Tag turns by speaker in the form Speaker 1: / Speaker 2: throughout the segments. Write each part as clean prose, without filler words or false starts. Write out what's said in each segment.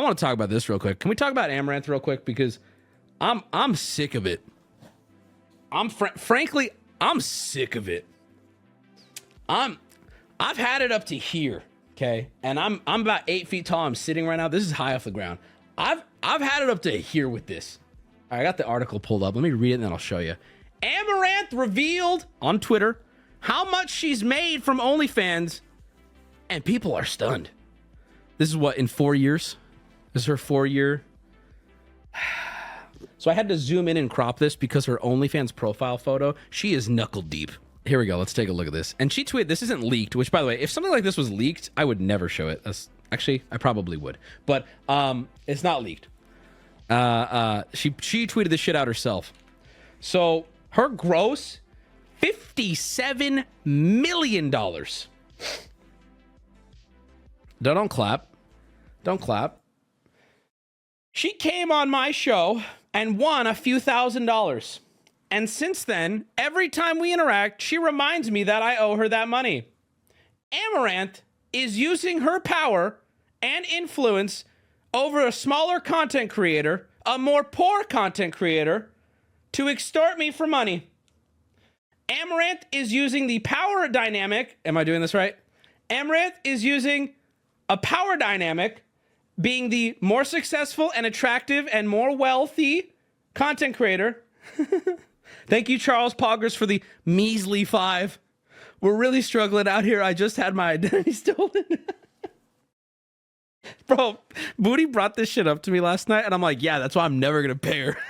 Speaker 1: want to talk about this real quick. Can we talk about Amaranth real quick? Because I'm sick of it. Frankly, I'm sick of it. I've had it up to here, okay? And I'm about 8 feet tall. I'm sitting right now. This is high off the ground. I've had it up to here with this. All right, I got the article pulled up. Let me read it and then I'll show you. Amaranth revealed on Twitter how much she's made from OnlyFans, and people are stunned. This is what, in 4 years? This is her 4-year. So I had to zoom in and crop this because her OnlyFans profile photo, she is knuckle deep. Here we go. Let's take a look at this. And she tweeted, this isn't leaked, which, by the way, if something like this was leaked, I would never show it. Actually, I probably would. But it's not leaked. She tweeted this shit out herself. So her gross, $57 million. Don't clap. Don't clap. She came on my show and won a few $1,000s. And since then, every time we interact, she reminds me that I owe her that money. Amaranth is using her power and influence over a smaller content creator, a more poor content creator, to extort me for money. Amaranth is using the power dynamic. Am I doing this right? Amaranth is using a power dynamic, being the more successful and attractive and more wealthy content creator. Thank you, Charles Poggers, for the measly 5. We're really struggling out here. I just had my identity stolen. Bro, Booty brought this shit up to me last night, and I'm like, yeah, that's why I'm never going to pay her.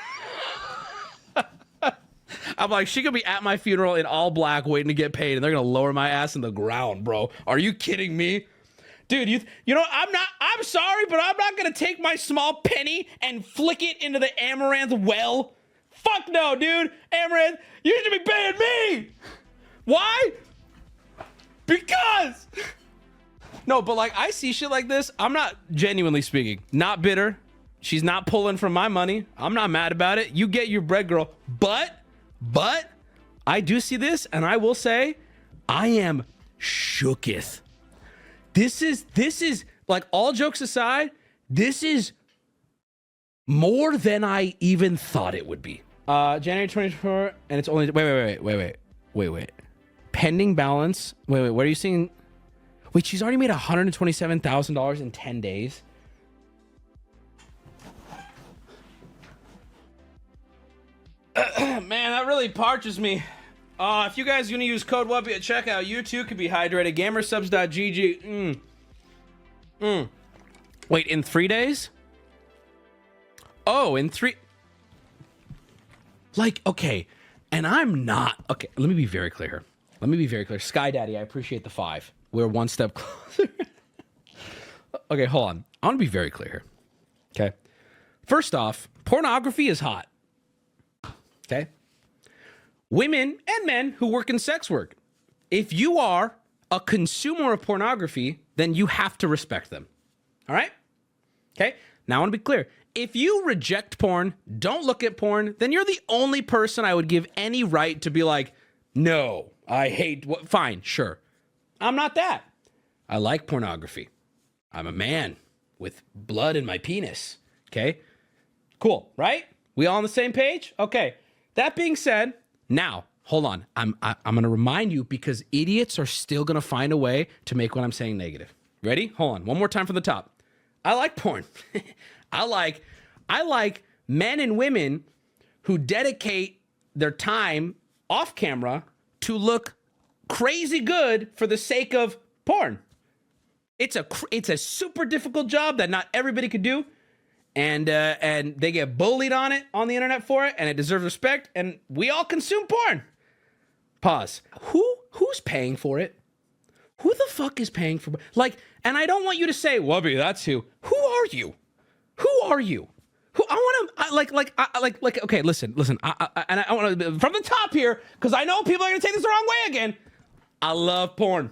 Speaker 1: I'm like, she could be at my funeral in all black waiting to get paid, and they're going to lower my ass in the ground, bro. Are you kidding me? Dude, you know, I'm sorry, but I'm not going to take my small penny and flick it into the Amaranth well. Fuck no, dude. Amaranth, you should be paying me. Why? Because. No, but like, I see shit like this. I'm not, genuinely speaking, not bitter. She's not pulling from my money. I'm not mad about it. You get your bread, girl. But I do see this, and I will say, I am shooketh. This is like, all jokes aside, this is more than I even thought it would be. January 24, and it's only, wait. Pending balance. Wait, what are you seeing? Wait, she's already made $127,000 in 10 days. Man, that really parches me. If you guys are gonna use code WUPPY at checkout, you too could be hydrated. Gamersubs.gg. Wait, in 3 days? Oh, in 3. Like, okay, and I'm not. Okay, let me be very clear here. Sky Daddy, I appreciate the 5. We're one step closer. Okay, hold on. I want to be very clear here. Okay. First off, pornography is hot. Okay. Women and men who work in sex work. If you are a consumer of pornography, then you have to respect them. All right? Okay. Now I want to be clear. If you reject porn, don't look at porn, then you're the only person I would give any right to be like, no, I hate, fine, sure. I'm not that. I like pornography. I'm a man with blood in my penis. Okay? Cool, right? We all on the same page? Okay. That being said, now, hold on. I'm going to remind you because idiots are still going to find a way to make what I'm saying negative. Ready? Hold on. One more time from the top. I like porn. I like men and women who dedicate their time off camera to look crazy good for the sake of porn. It's a super difficult job that not everybody could do, and they get bullied on it on the internet for it, and it deserves respect. And we all consume porn. Pause. Who's paying for it? Who the fuck is paying for like? And I don't want you to say, Wubby, that's who. Who are you? Who are you? Who I want to like. Okay, listen. I want to from the top here because I know people are gonna take this the wrong way again. I love porn.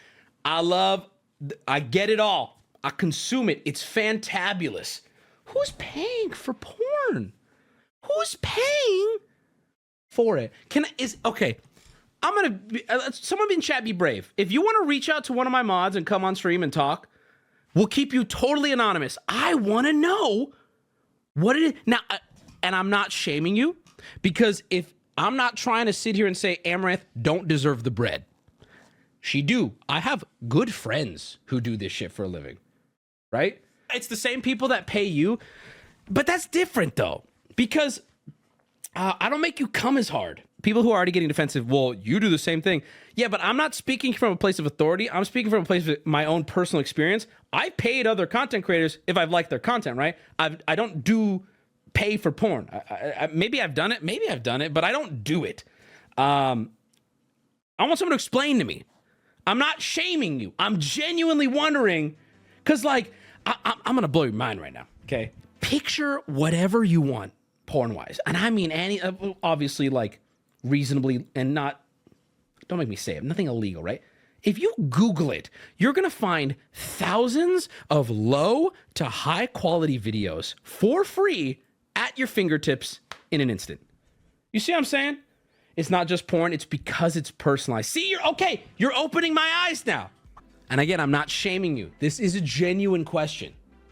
Speaker 1: I get it all. I consume it. It's fantabulous. Who's paying for porn? Who's paying for it? Okay. I'm gonna someone in chat be brave. If you want to reach out to one of my mods and come on stream and talk, We'll keep you totally anonymous. I want to know what it is. Now, and I'm not shaming you, because if I'm not trying to sit here and say Amaranth don't deserve the bread. She do. I have good friends who do this shit for a living, right? It's the same people that pay you, but that's different though, because I don't make you come as hard. People who are already getting defensive, well, you do the same thing. Yeah, but I'm not speaking from a place of authority. I'm speaking from a place of my own personal experience. I've paid other content creators if I've liked their content, right? I don't do pay for porn. Maybe I've done it, but I don't do it. I want someone to explain to me. I'm not shaming you. I'm genuinely wondering, because like, I'm going to blow your mind right now, okay? Picture whatever you want porn-wise. And I mean, any, obviously, like, reasonably, and not, don't make me say it, nothing illegal, right? If you Google it, you're going to find thousands of low to high quality videos for free at your fingertips in an instant. You see what I'm saying? It's not just porn. It's because it's personalized. See, you're opening my eyes now. And again, I'm not shaming you. This is a genuine question.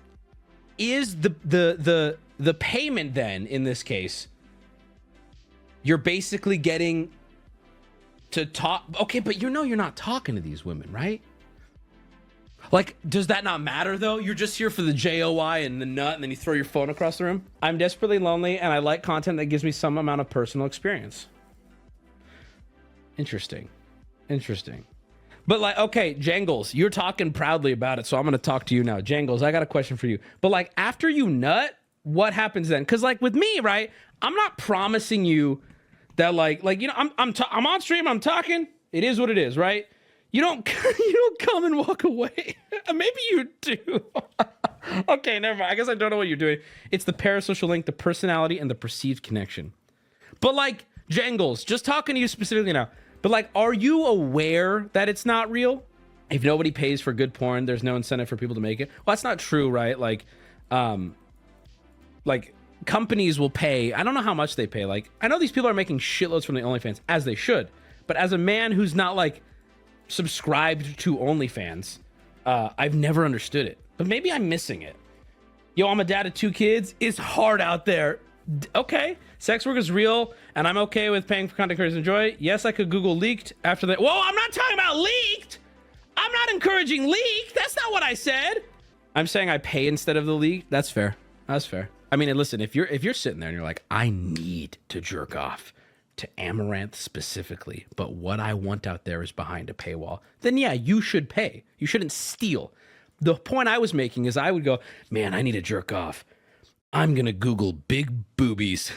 Speaker 1: Is the payment then, in this case, you're basically getting to talk? Okay, but you're not talking to these women, right? Like, does that not matter though? You're just here for the JOI and the nut, and then you throw your phone across the room. I'm desperately lonely, and I like content that gives me some amount of personal experience. Interesting. But like, okay, Jangles, you're talking proudly about it, so I'm going to talk to you now. Jangles, I got a question for you. But like, after you nut, what happens then? Because like with me, right, I'm not promising you that like you know, I'm on stream, I'm talking. It is what it is, right? You don't come and walk away. Maybe you do. Okay, never mind. I guess I don't know what you're doing. It's the parasocial link, the personality, and the perceived connection. But like, Jangles, just talking to you specifically now. But like, are you aware that it's not real? If nobody pays for good porn, there's no incentive for people to make it. Well, that's not true, right? Like companies will pay. I don't know how much they pay. Like, I know these people are making shitloads from the OnlyFans, as they should. But as a man who's not like subscribed to OnlyFans, I've never understood it. But maybe I'm missing it. Yo, I'm a dad of 2 kids. It's hard out there. Okay, sex work is real, and I'm okay with paying for content creators to enjoy it. Yes, I could Google leaked after that. Whoa, I'm not talking about leaked. I'm not encouraging leaked. That's not what I said. I'm saying I pay instead of the leaked. That's fair. That's fair. I mean, and listen, if you're sitting there and you're like, I need to jerk off to Amaranth specifically, but what I want out there is behind a paywall, then yeah, you should pay. You shouldn't steal. The point I was making is I would go, man, I need to jerk off. I'm going to Google big boobies.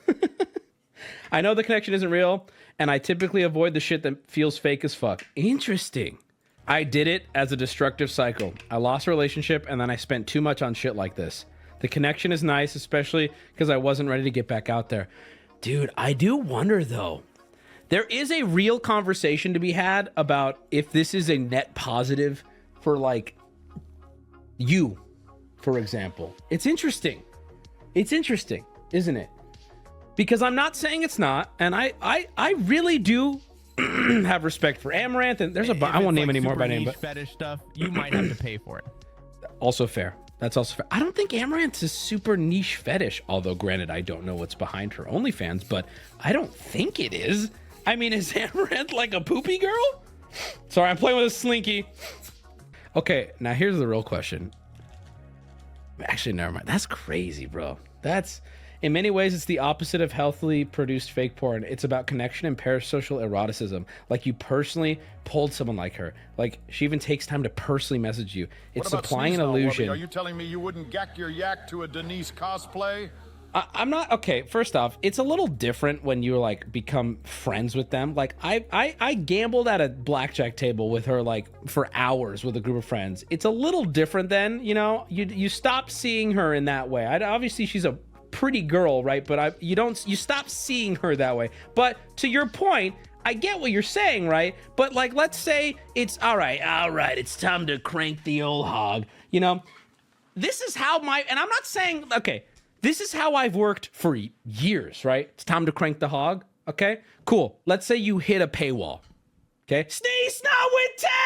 Speaker 1: I know the connection isn't real, and I typically avoid the shit that feels fake as fuck. Interesting. I did it as a destructive cycle. I lost a relationship, and then I spent too much on shit like this. The connection is nice, especially because I wasn't ready to get back out there. Dude, I do wonder, though. There is a real conversation to be had about if this is a net positive for, like, you, for example. It's interesting. It's interesting, isn't it? Because I'm not saying it's not, and I really do have respect for Amaranth, and there's I won't name any more by name, but
Speaker 2: fetish stuff, you might have to pay for it.
Speaker 1: Also fair. That's also fair. I don't think Amaranth is super niche fetish, although granted, I don't know what's behind her OnlyFans, but I don't think it is. I mean, is Amaranth like a poopy girl? Sorry, I'm playing with a slinky. Okay, now here's the real question. Actually, never mind. That's crazy, bro. That's, in many ways, it's the opposite of healthily produced fake porn. It's about connection and parasocial eroticism. Like, you personally pulled someone like her. Like, she even takes time to personally message you. It's supplying an illusion.
Speaker 3: Are you telling me you wouldn't gack your yak to a Denise cosplay?
Speaker 1: I'm not. Okay, first off, it's a little different when you like become friends with them. Like I gambled at a blackjack table with her like for hours with a group of friends. It's a little different then, you know. You stop seeing her in that way. Obviously she's a pretty girl, right? But you stop seeing her that way. But to your point, I get what you're saying, right? But like, let's say it's all right, it's time to crank the old hog. You know, this is how and I'm not saying, okay, this is how I've worked for years, right? It's time to crank the hog. Okay, cool. Let's say you hit a paywall. Okay, Sneeze Snow with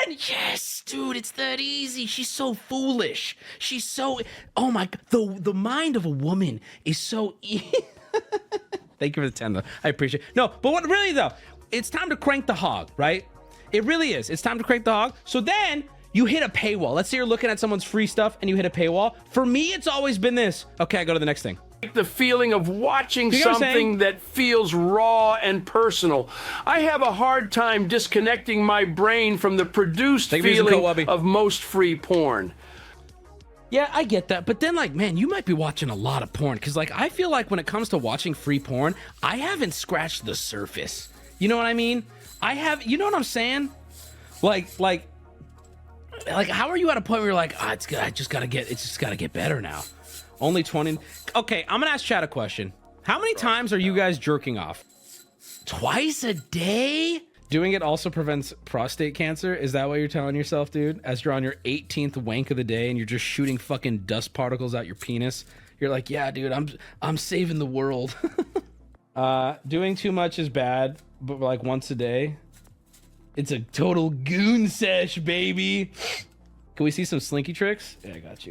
Speaker 1: Yes, dude, it's that easy. She's so foolish. She's so, oh my, the mind of a woman is so Thank you for the 10 though. I appreciate it. No, but what really though, it's time to crank the hog, right? It really is. It's time to crank the hog. So then you hit a paywall. Let's say you're looking at someone's free stuff and you hit a paywall. For me, it's always been this. Okay, I go to the next thing.
Speaker 4: The feeling of watching
Speaker 1: You know what I'm
Speaker 4: something that feels raw and personal. I have a hard time disconnecting my brain from the produced
Speaker 1: Take me some
Speaker 4: feeling
Speaker 1: Kowabi.
Speaker 4: of most free porn.
Speaker 1: Yeah, I get that. But then, like, man, you might be watching a lot of porn. Because, like, I feel like when it comes to watching free porn, I haven't scratched the surface. You know what I mean? You know what I'm saying? Like, how are you at a point where you're like, it's just gotta get better now. Only 20. Okay, I'm gonna ask Chad a question. How many times are you guys jerking off? Twice a day? Doing it also prevents prostate cancer? Is that what you're telling yourself, dude? As you're on your 18th wank of the day and you're just shooting fucking dust particles out your penis. You're like, yeah, dude, I'm saving the world. Doing too much is bad, but like once a day. It's a total goon sesh, baby. Can we see some slinky tricks? Yeah, I got you.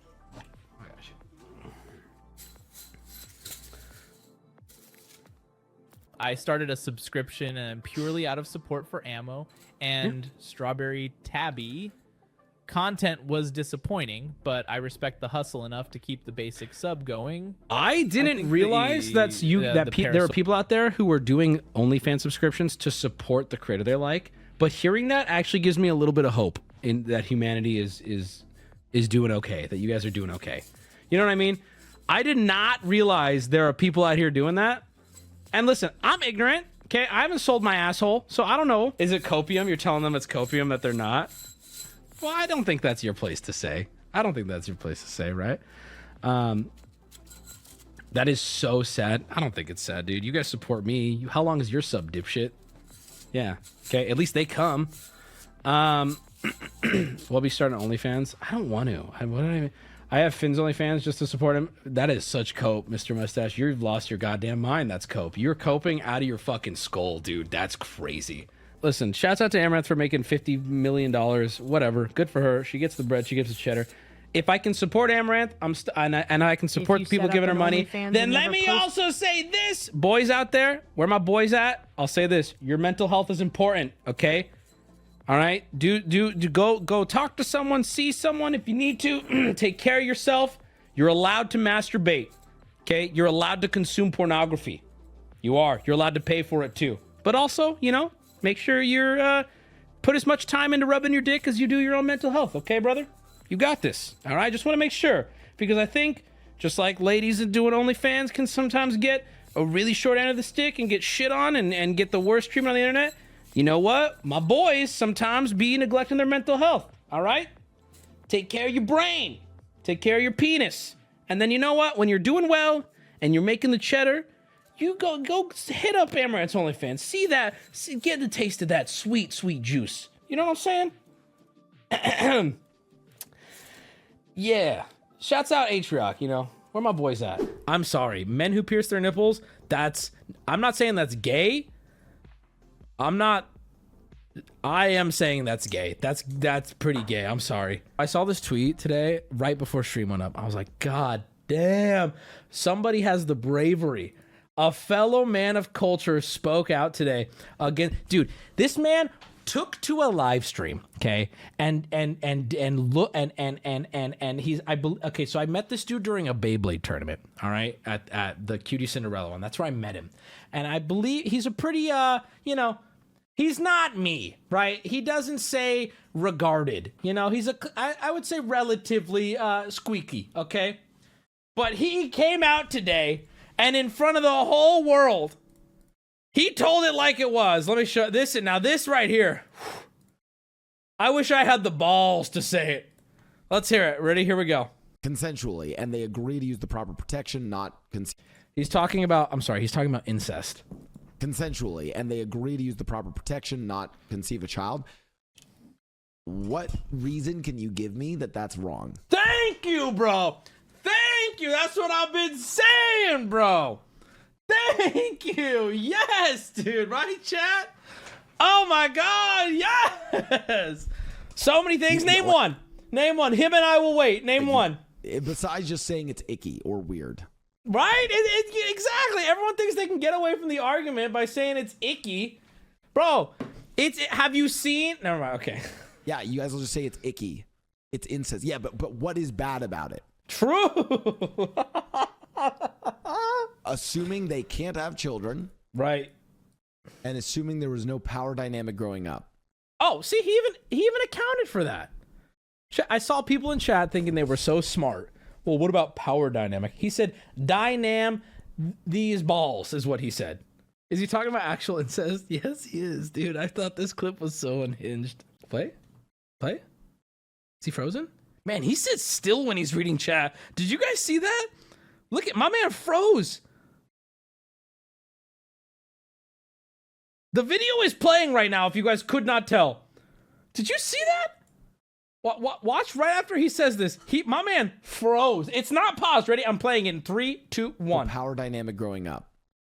Speaker 2: I started a subscription purely out of support for ammo and Strawberry Tabby. Content was disappointing, but I respect the hustle enough to keep the basic sub going.
Speaker 1: I didn't realize there are people out there who are doing OnlyFans subscriptions to support the creator they like. But hearing that actually gives me a little bit of hope in that humanity is doing okay, that you guys are doing okay. You know what I mean? I did not realize there are people out here doing that. And listen, I'm ignorant, okay? I haven't sold my asshole, so I don't know. Is it copium? You're telling them it's copium that they're not? Well, I don't think that's your place to say. I don't think that's your place to say, right? That is so sad. I don't think it's sad, dude. You guys support me. How long is your sub, dipshit? Yeah. Okay, at least they come. We'll be starting OnlyFans. I don't want to. I have Finn's OnlyFans just to support him. That is such cope, Mr. Mustache. You've lost your goddamn mind. That's cope. You're coping out of your fucking skull, dude. That's crazy. Listen, shouts out to Amaranth for making $50 million. Whatever. Good for her. She gets the bread. She gets the cheddar. If I can support Amaranth, and I can support the people giving her money, then let me also say this. Boys out there, where my boys at? I'll say this. Your mental health is important, okay? All right? Go talk to someone, see someone if you need to. Take care of yourself. You're allowed to masturbate, okay? You're allowed to consume pornography. You are. You're allowed to pay for it too. But also, make sure you're put as much time into rubbing your dick as you do your own mental health, okay, brother? You got this, all right? Just want to make sure, because I think just like ladies that doing OnlyFans can sometimes get a really short end of the stick and get shit on and get the worst treatment on the internet, you know what? My boys sometimes be neglecting their mental health, all right? Take care of your brain. Take care of your penis. And then you know what? When you're doing well and you're making the cheddar, you go hit up Amaranth's OnlyFans. Get the taste of that sweet, sweet juice. You know what I'm saying? Yeah. Shouts out Atrioc, where my boys at? I'm sorry. Men who pierce their nipples, I'm not saying that's gay. I am saying that's gay. That's pretty gay. I'm sorry. I saw this tweet today right before stream went up. I was like, God damn. Somebody has the bravery. A fellow man of culture spoke out today again. Dude, this man took to a live stream, okay, and look and he's okay. So I met this dude during a Beyblade tournament, all right, at the Cutie Cinderella one. That's where I met him, and I believe he's a pretty he's not me, right? He doesn't say regarded, he's I would say relatively squeaky, okay, but he came out today and in front of the whole world. He told it like it was. Let me show this. And now this right here. I wish I had the balls to say it. Let's hear it. Ready? Here we go.
Speaker 5: Consensually, and they agree to use the proper protection, not
Speaker 1: he's talking about incest.
Speaker 5: Consensually, and they agree to use the proper protection, not conceive a child. What reason can you give me that that's wrong?
Speaker 1: Thank you, bro. Thank you. That's what I've been saying, bro. Thank you. Yes, dude. Right, chat? Oh, my God. Yes. So many things. Name one. Name one. Him and I will wait. Name one.
Speaker 5: Besides just saying it's icky or weird.
Speaker 1: Right? Exactly. Everyone thinks they can get away from the argument by saying it's icky. Bro, have you seen? Never mind. Okay.
Speaker 5: Yeah, you guys will just say it's icky. It's incest. Yeah, but what is bad about it?
Speaker 1: True.
Speaker 5: Assuming they can't have children.
Speaker 1: Right.
Speaker 5: And assuming there was no power dynamic growing up.
Speaker 1: Oh, see, he even accounted for that. I saw people in chat thinking they were so smart. Well, what about power dynamic? He said, dynam these balls is what he said. Is he talking about actual incest? Yes, he is, dude. I thought this clip was so unhinged. Play? Is he frozen? Man, he sits still when he's reading chat. Did you guys see that? Look at my man froze. The video is playing right now, if you guys could not tell. Did you see that? Watch right after he says this. My man froze. It's not paused. Ready? I'm playing in 3, 2, 1.
Speaker 5: The power dynamic growing up.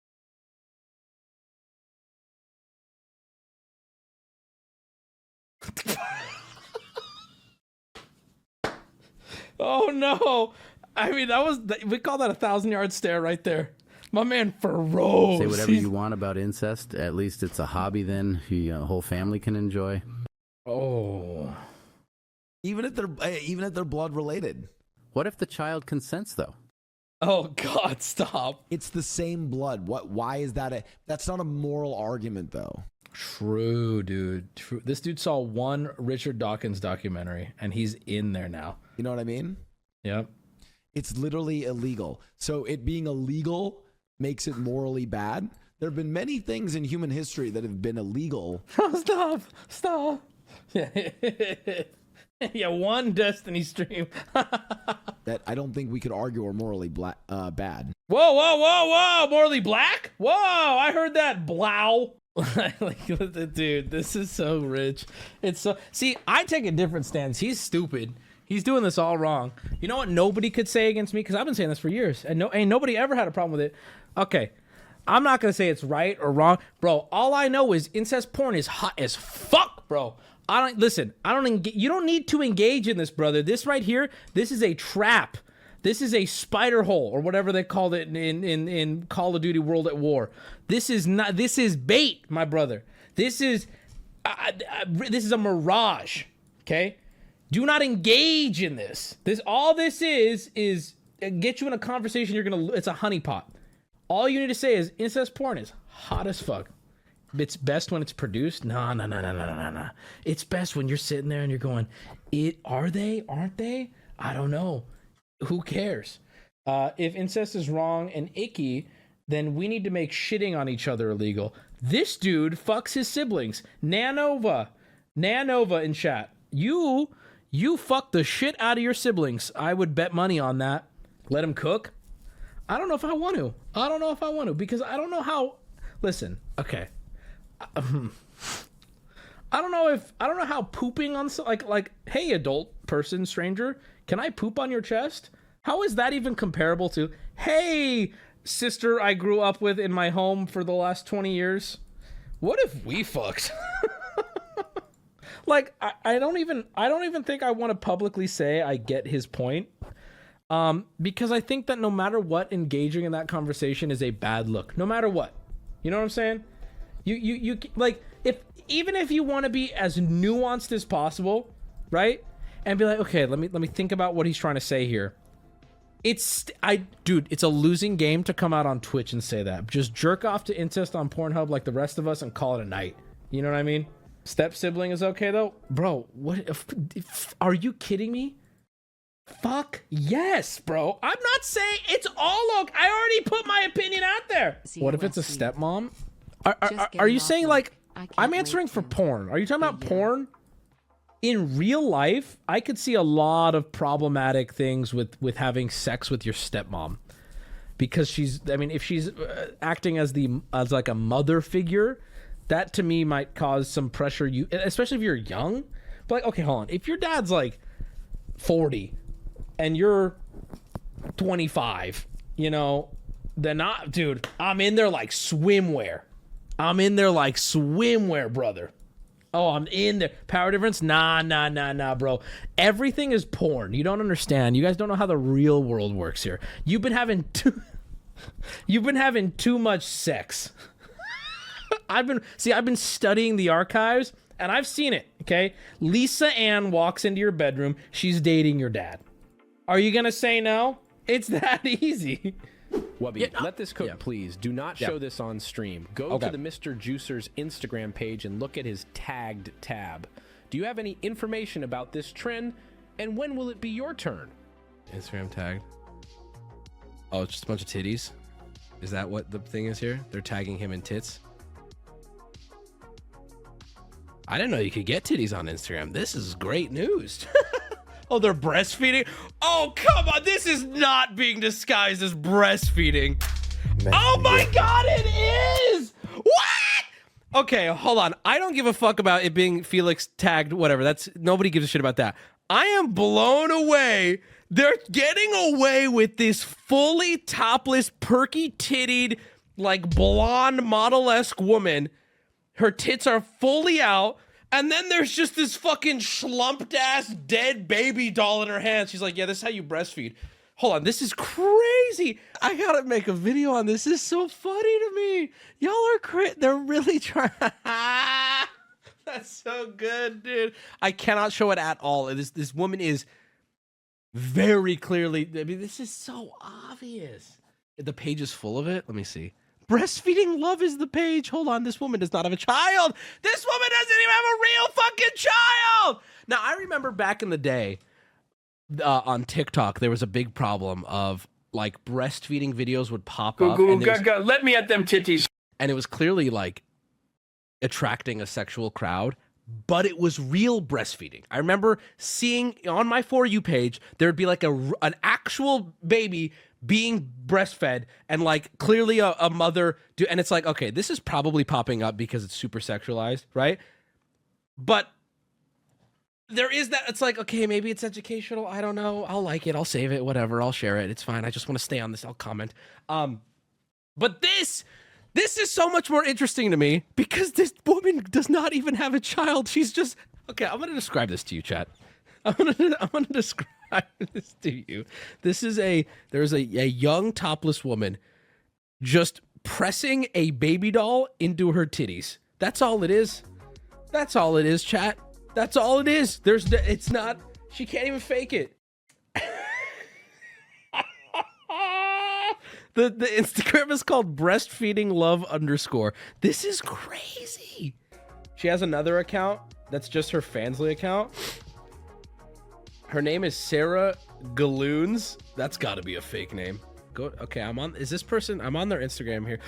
Speaker 1: Oh no. I mean, we call that a 1,000-yard stare right there. My man froze.
Speaker 6: Say whatever you want about incest. At least it's a hobby then the whole family can enjoy.
Speaker 1: Oh.
Speaker 5: Even if they're blood related.
Speaker 6: What if the child consents though?
Speaker 1: Oh God, stop.
Speaker 5: It's the same blood. Why is that that's not a moral argument though.
Speaker 1: True, dude. True. This dude saw one Richard Dawkins documentary and he's in there now.
Speaker 5: You know what I mean?
Speaker 1: Yep.
Speaker 5: It's literally illegal. So it being illegal makes it morally bad. There have been many things in human history that have been illegal.
Speaker 1: Stop. Yeah, one Destiny stream.
Speaker 5: That I don't think we could argue are morally bad.
Speaker 1: Whoa. Morally black? Whoa, I heard that. Blow. Like, dude, this is so rich. It's so. See, I take a different stance. He's stupid. He's doing this all wrong. You know what nobody could say against me? Because I've been saying this for years. And ain't nobody ever had a problem with it. Okay. I'm not going to say it's right or wrong. Bro, all I know is incest porn is hot as fuck, bro. You don't need to engage in this, brother. This right here, this is a trap. This is a spider hole or whatever they called it in Call of Duty World at War. This is bait, my brother. This is a mirage. Okay? Do not engage in this. All this is get you in a conversation it's a honeypot. All you need to say is incest porn is hot as fuck. It's best when it's produced. No. It's best when you're sitting there and you're going, are they? Aren't they? I don't know. Who cares? If incest is wrong and icky, then we need to make shitting on each other illegal. This dude fucks his siblings. Nanova in chat. You fuck the shit out of your siblings. I would bet money on that. Let him cook. I don't know if I want to because I don't know how. Listen, okay. I don't know how pooping on like hey adult person stranger, can I poop on your chest? How is that even comparable to hey sister I grew up with in my home for the last 20 years? What if we fucked? Like I don't even think I want to publicly say I get his point. Because I think that no matter what, engaging in that conversation is a bad look. No matter what. You know what I'm saying? You like even if you want to be as nuanced as possible, right? And be like, okay, let me think about what he's trying to say here. Dude, it's a losing game to come out on Twitch and say that. Just jerk off to incest on Pornhub like the rest of us and call it a night. You know what I mean? Step sibling is okay though, bro. What? Are you kidding me? Fuck yes, bro. I'm not saying it's all okay. I already put my opinion out there. What if it's a stepmom? Are you saying like I'm answering for porn? Are you talking about porn? In real life, I could see a lot of problematic things with having sex with your stepmom, because if she's acting as like a mother figure, that to me might cause some pressure. Especially if you're young. But like, okay, hold on. If your dad's like 40 and you're 25, then dude, I'm in there like swimwear. brother. Oh, I'm in there. Power difference? Nah, bro. Everything is porn. You don't understand. You guys don't know how the real world works here. You've been having too much sex. I've been studying the archives and I've seen it, okay? Lisa Ann walks into your bedroom. She's dating your dad. Are you going to say no? It's that easy.
Speaker 7: Wubby, let this cook, please. Do not show this on stream. Go
Speaker 1: Okay.
Speaker 7: to the Mr. Juicer's Instagram page and look at his tagged tab. Do you have any information about this trend, and when will it be your turn?
Speaker 8: Instagram tag. Oh, it's just a bunch of titties. Is that what the thing is here? They're tagging him in tits. I didn't know you could get titties on Instagram. This is great news.
Speaker 1: Oh, they're breastfeeding? Oh, come on. This is not being disguised as breastfeeding. Oh my God, it is. What? Okay, hold on. I don't give a fuck about it being Felix tagged, whatever. Nobody gives a shit about that. I am blown away. They're getting away with this fully topless, perky tittied, like blonde model-esque woman. Her tits are fully out. And then there's just this fucking schlumped ass dead baby doll in her hands. She's like, yeah, this is how you breastfeed. Hold on, this is crazy. I gotta make a video on this. This is so funny to me. Y'all are they're really trying. That's so good, dude. I cannot show it at all. This woman is very clearly, I mean, this is so obvious. The page is full of it. Let me see. Breastfeeding love is the page. Hold on, this woman does not have a child. This woman doesn't even have a real fucking child. Now, I remember back in the day on TikTok, there was a big problem of like breastfeeding videos would pop up.
Speaker 4: Let me at them titties.
Speaker 1: And it was clearly like attracting a sexual crowd, but it was real breastfeeding. I remember seeing on my For You page, there'd be like an actual baby being breastfed and like clearly a mother and it's like, okay, this is probably popping up because it's super sexualized, right? But there is that, it's like, okay, maybe it's educational. I don't know. I'll like it. I'll save it, whatever. I'll share it. It's fine. I just want to stay on this. I'll comment. But this is so much more interesting to me because this woman does not even have a child. She's just, okay, I'm going to describe this to you, chat. I'm gonna describe this to you. There's a young topless woman just pressing a baby doll into her titties. That's all it is. That's all it is, chat. That's all it is. It's not, she can't even fake it. The Instagram is called breastfeeding love _. This is crazy. She has another account that's just her Fansly account. Her name is Sarah Galoons. That's got to be a fake name. Okay, I'm on their Instagram here.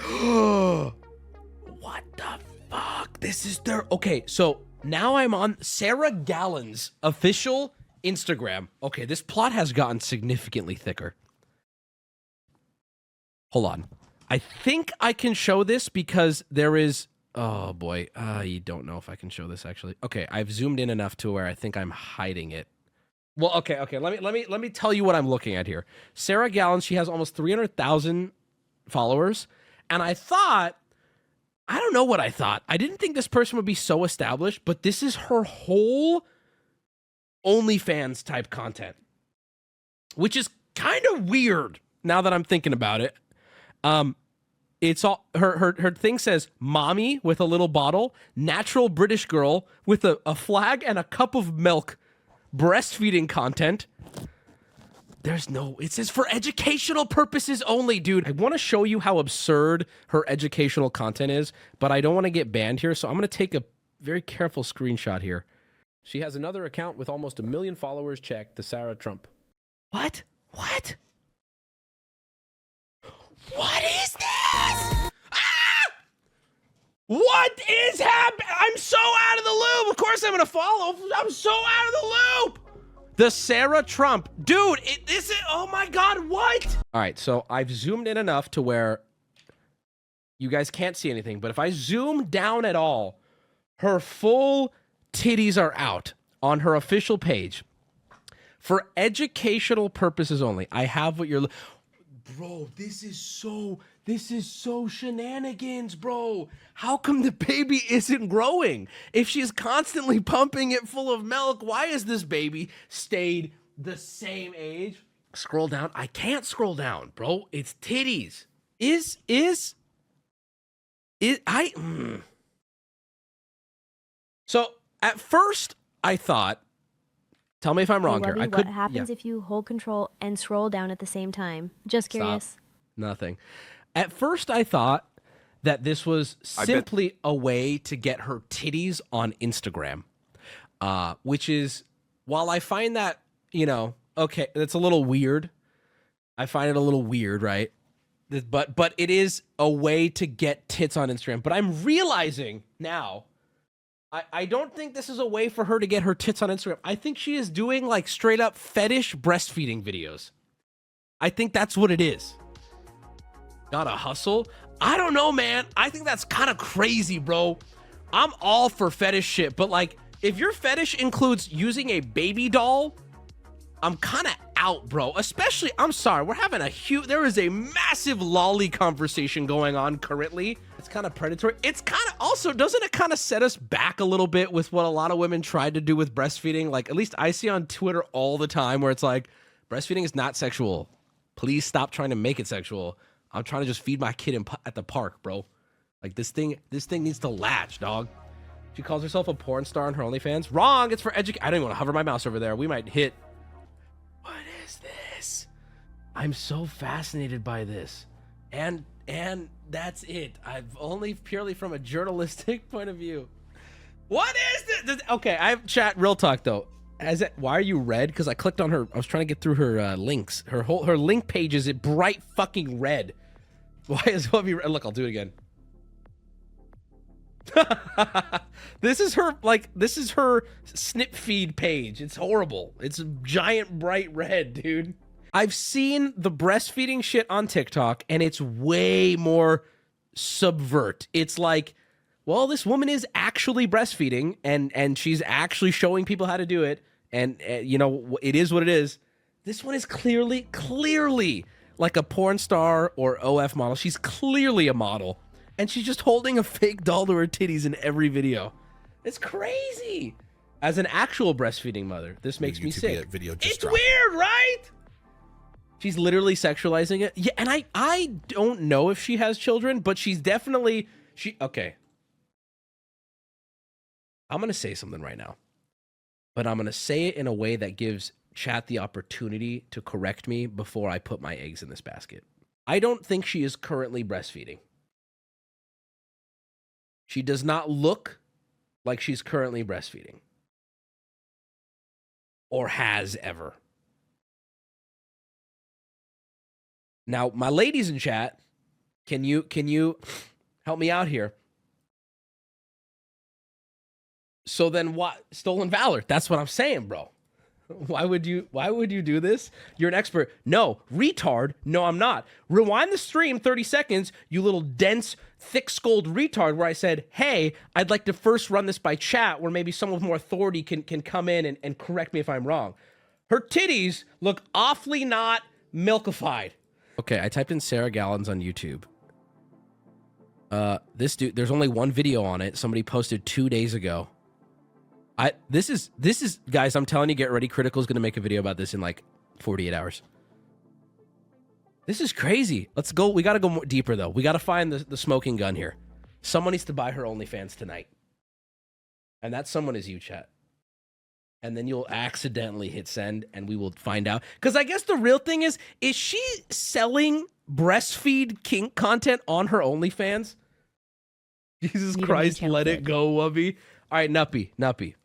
Speaker 1: What the fuck? This is their, okay, so now I'm on Sarah Gallon's official Instagram. Okay, this plot has gotten significantly thicker. Hold on. I think I can show this because there is, oh boy, you don't know if I can show this actually. Okay, I've zoomed in enough to where I think I'm hiding it. Well, okay. Let me tell you what I'm looking at here. Sarah Gallon, she has almost 300,000 followers, and I don't know what I thought. I didn't think this person would be so established, but this is her whole OnlyFans type content, which is kind of weird now that I'm thinking about it. It's all her thing says mommy with a little bottle, natural British girl with a flag and a cup of milk. Breastfeeding content. It says for educational purposes only, dude. I want to show you how absurd her educational content is, but I don't want to get banned here, so I'm going to take a very careful screenshot here.
Speaker 7: She has another account with almost 1 million followers. Check the Sarah Trump.
Speaker 1: What? What is this? What is happening? I'm so out of the loop. Of course I'm going to follow. I'm so out of the loop. The Sarah Trump. Dude, this is, oh my God, what? All right, so I've zoomed in enough to where you guys can't see anything, but if I zoom down at all, her full titties are out on her official page. For educational purposes only. I have what you're...
Speaker 8: Bro, this is so shenanigans, bro. How come the baby isn't growing? If she's constantly pumping it full of milk, why has this baby stayed the same age? Scroll down. I can't scroll down, bro. It's titties. So at first I thought, tell me if I'm wrong here.
Speaker 9: What happens if you hold control and scroll down at the same time? Just curious.
Speaker 8: Stop. Nothing. At first I thought that this was simply a way to get her titties on Instagram, which is, while I find that, okay, that's a little weird. I find it a little weird, right? But it is a way to get tits on Instagram. But I'm realizing now, I don't think this is a way for her to get her tits on Instagram. I think she is doing like straight up fetish breastfeeding videos. I think that's what it is. Gotta hustle. I don't know, man. I think that's kind of crazy, bro. I'm all for fetish shit, but like, if your fetish includes using a baby doll, I'm kind of out, bro. Especially, I'm sorry, we're having there is a massive lolly conversation going on currently. It's kind of predatory. It's kind of also, doesn't it kind of set us back a little bit with what a lot of women tried to do with breastfeeding? Like, at least I see on Twitter all the time where it's like, breastfeeding is not sexual. Please stop trying to make it sexual. I'm trying to just feed my kid at the park, bro. Like, this thing needs to latch, dog. She calls herself a porn star on her OnlyFans. Wrong. It's for education. I don't even want to hover my mouse over there. We might hit. What is this? I'm so fascinated by this. And that's it. I've only purely from a journalistic point of view. What is this? Okay, I have chat real talk though. Why are you red? Because I clicked on her. I was trying to get through her links. Her link page is bright fucking red. Why is what be red? Look, I'll do it again. This is her snip feed page. It's horrible. It's giant bright red, dude. I've seen the breastfeeding shit on TikTok and it's way more subvert. It's like, well, this woman is actually breastfeeding and she's actually showing people how to do it, and it is what it is. This one is clearly like a porn star or OF model. She's clearly a model. And she's just holding a fake doll to her titties in every video. It's crazy. As an actual breastfeeding mother, this makes me sick. It's weird, right? She's literally sexualizing it. Yeah, and I don't know if she has children, but she's definitely... Okay. I'm going to say something right now. But I'm going to say it in a way that gives chat the opportunity to correct me before I put my eggs in this basket. I don't think she is currently breastfeeding. She does not look like she's currently breastfeeding. Or has ever. Now, my ladies in chat, can you help me out here? So then what? Stolen valor. That's what I'm saying, bro. Why would you do this? You're an expert. No. Retard. No, I'm not. Rewind the stream 30 seconds, you little dense, thick-skulled retard, where I said, hey, I'd like to first run this by chat where maybe someone with more authority can come in and correct me if I'm wrong. Her titties look awfully not milkified. Okay, I typed in Sarah Gallons on YouTube. This dude, there's only one video on it. Somebody posted 2 days ago. This is guys, I'm telling you, get ready. Critical is going to make a video about this in like 48 hours. This is crazy. Let's go. We got to go more deeper though. We got to find the smoking gun here. Someone needs to buy her OnlyFans tonight. And that someone is you, chat. And then you'll accidentally hit send and we will find out. Because I guess the real thing is she selling breastfeed kink content on her OnlyFans? Jesus Christ, let it go, Wubby. All right, Nuppy,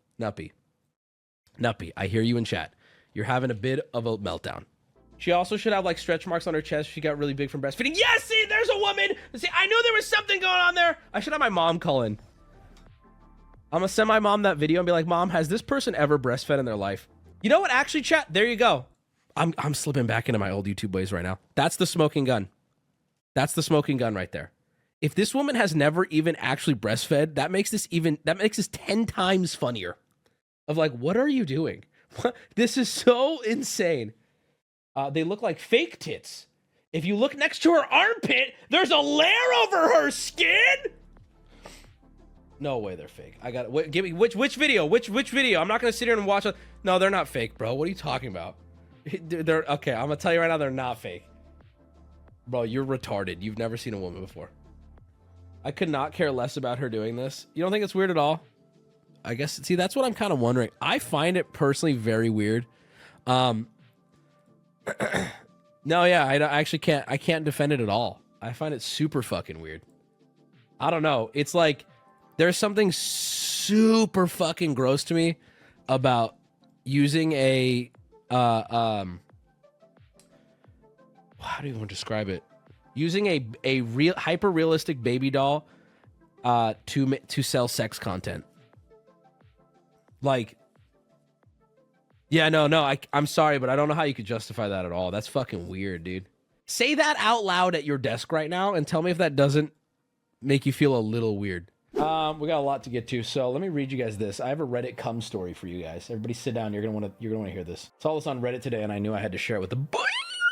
Speaker 8: I hear you in chat. You're having a bit of a meltdown. She also should have like stretch marks on her chest. She got really big from breastfeeding. Yes, see, there's a woman. See, I knew there was something going on there. I should have my mom call in. I'm gonna send my mom that video and be like, Mom, has this person ever breastfed in their life? You know what? Actually, chat, there you go. I'm slipping back into my old YouTube ways right now. That's the smoking gun. That's the smoking gun right there. If this woman has never even actually breastfed, that makes this 10 times funnier. Of like, what are you doing? This is so insane. They look like fake tits. If you look next to her armpit, there's a layer over her skin. No way they're fake. I got it. Give me which video? Which video? I'm not gonna sit here and watch it. No, they're not fake, bro. What are you talking about? They're okay. I'm gonna tell you right now, they're not fake. Bro, you're retarded. You've never seen a woman before. I could not care less about her doing this. You don't think it's weird at all? I guess, see, that's what I'm kind of wondering. I find it personally very weird. No, yeah, I actually can't defend it at all. I find it super fucking weird. I don't know. It's like there's something super fucking gross to me about using a how do you want to describe it? Using a real hyper realistic baby doll to sell sex content. Like, yeah, no, I'm sorry, but I don't know how you could justify that at all. That's fucking weird, dude. Say that out loud at your desk right now and tell me if that doesn't make you feel a little weird. We got a lot to get to, so let me read you guys this. I have a Reddit cum story for you guys. Everybody sit down. You're gonna want to hear this. Saw this on Reddit today, and I knew I had to share it with the boy.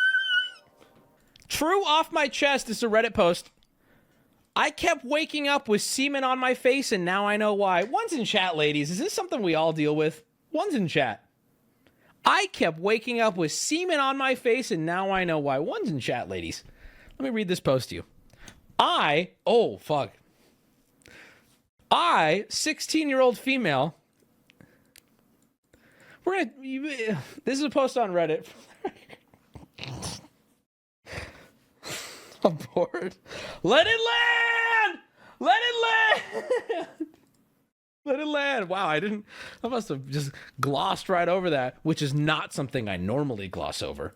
Speaker 8: True off my chest. This is a Reddit post. I kept waking up with semen on my face, and now I know why. One's in chat, ladies. Is this something we all deal with? One's in chat. I kept waking up with semen on my face, and now I know why. One's in chat, ladies. Let me read this post to you. Oh, fuck. 16-year-old female. This is a post on Reddit. I'm bored. Let it land! Let it land! Let it land. Wow, I must have just glossed right over that, which is not something I normally gloss over.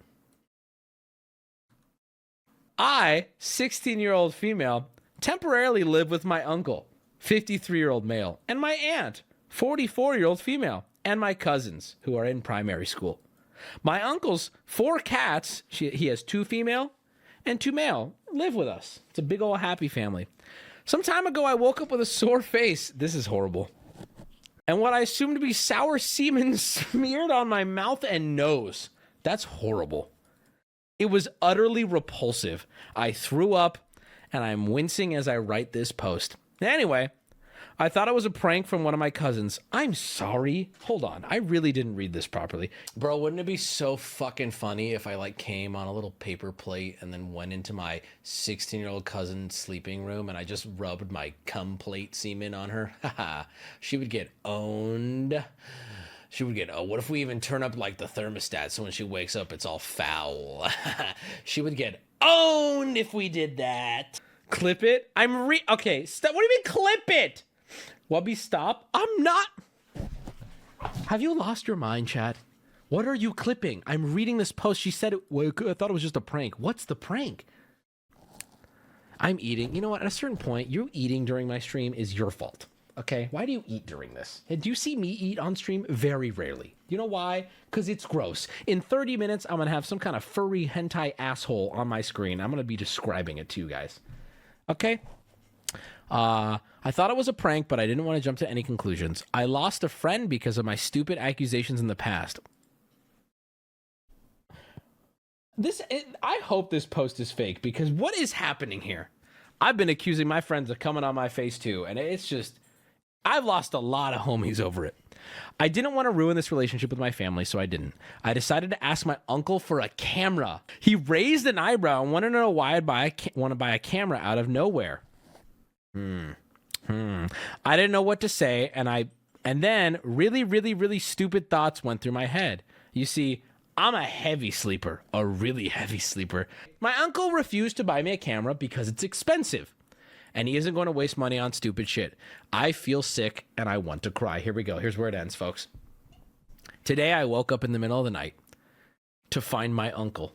Speaker 8: 16-year-old female, temporarily live with my uncle, 53-year-old male, and my aunt, 44-year-old female, and my cousins, who are in primary school. My uncle's 4 cats, he has 2 female and 2 male, live with us. It's a big old happy family. Some time ago, I woke up with a sore face. This is horrible. And what I assumed to be sour semen smeared on my mouth and nose. That's horrible. It was utterly repulsive. I threw up, and I'm wincing as I write this post. Anyway, I thought it was a prank from one of my cousins. I'm sorry. Hold on. I really didn't read this properly. Bro, wouldn't it be so fucking funny if I came on a little paper plate and then went into my 16-year-old cousin's sleeping room and I just rubbed my cum plate semen on her? Haha. She would get owned. She would get, what if we even turn up the thermostat so when she wakes up it's all foul? She would get owned if we did that. Clip it? Okay, stop. What do you mean clip it? Wubby, stop. I'm not. Have you lost your mind, Chad? What are you clipping? I'm reading this post. She said I thought it was just a prank. What's the prank? I'm eating. You know what? At a certain point, you eating during my stream is your fault. Okay? Why do you eat during this? Do you see me eat on stream? Very rarely. You know why? Because it's gross. In 30 minutes, I'm going to have some kind of furry hentai asshole on my screen. I'm going to be describing it to you guys. Okay? I thought it was a prank, but I didn't want to jump to any conclusions. I lost a friend because of my stupid accusations in the past. I hope this post is fake, because what is happening here? I've been accusing my friends of coming on my face too, and it's just, I've lost a lot of homies over it. I didn't want to ruin this relationship with my family, so I didn't. I decided to ask my uncle for a camera. He raised an eyebrow and wanted to know why I'd want to buy a camera out of nowhere. I didn't know what to say, and then really, really, really stupid thoughts went through my head. You see, I'm a heavy sleeper, a really heavy sleeper. My uncle refused to buy me a camera because it's expensive, and he isn't going to waste money on stupid shit. I feel sick, and I want to cry. Here we go. Here's where it ends, folks. Today, I woke up in the middle of the night to find my uncle.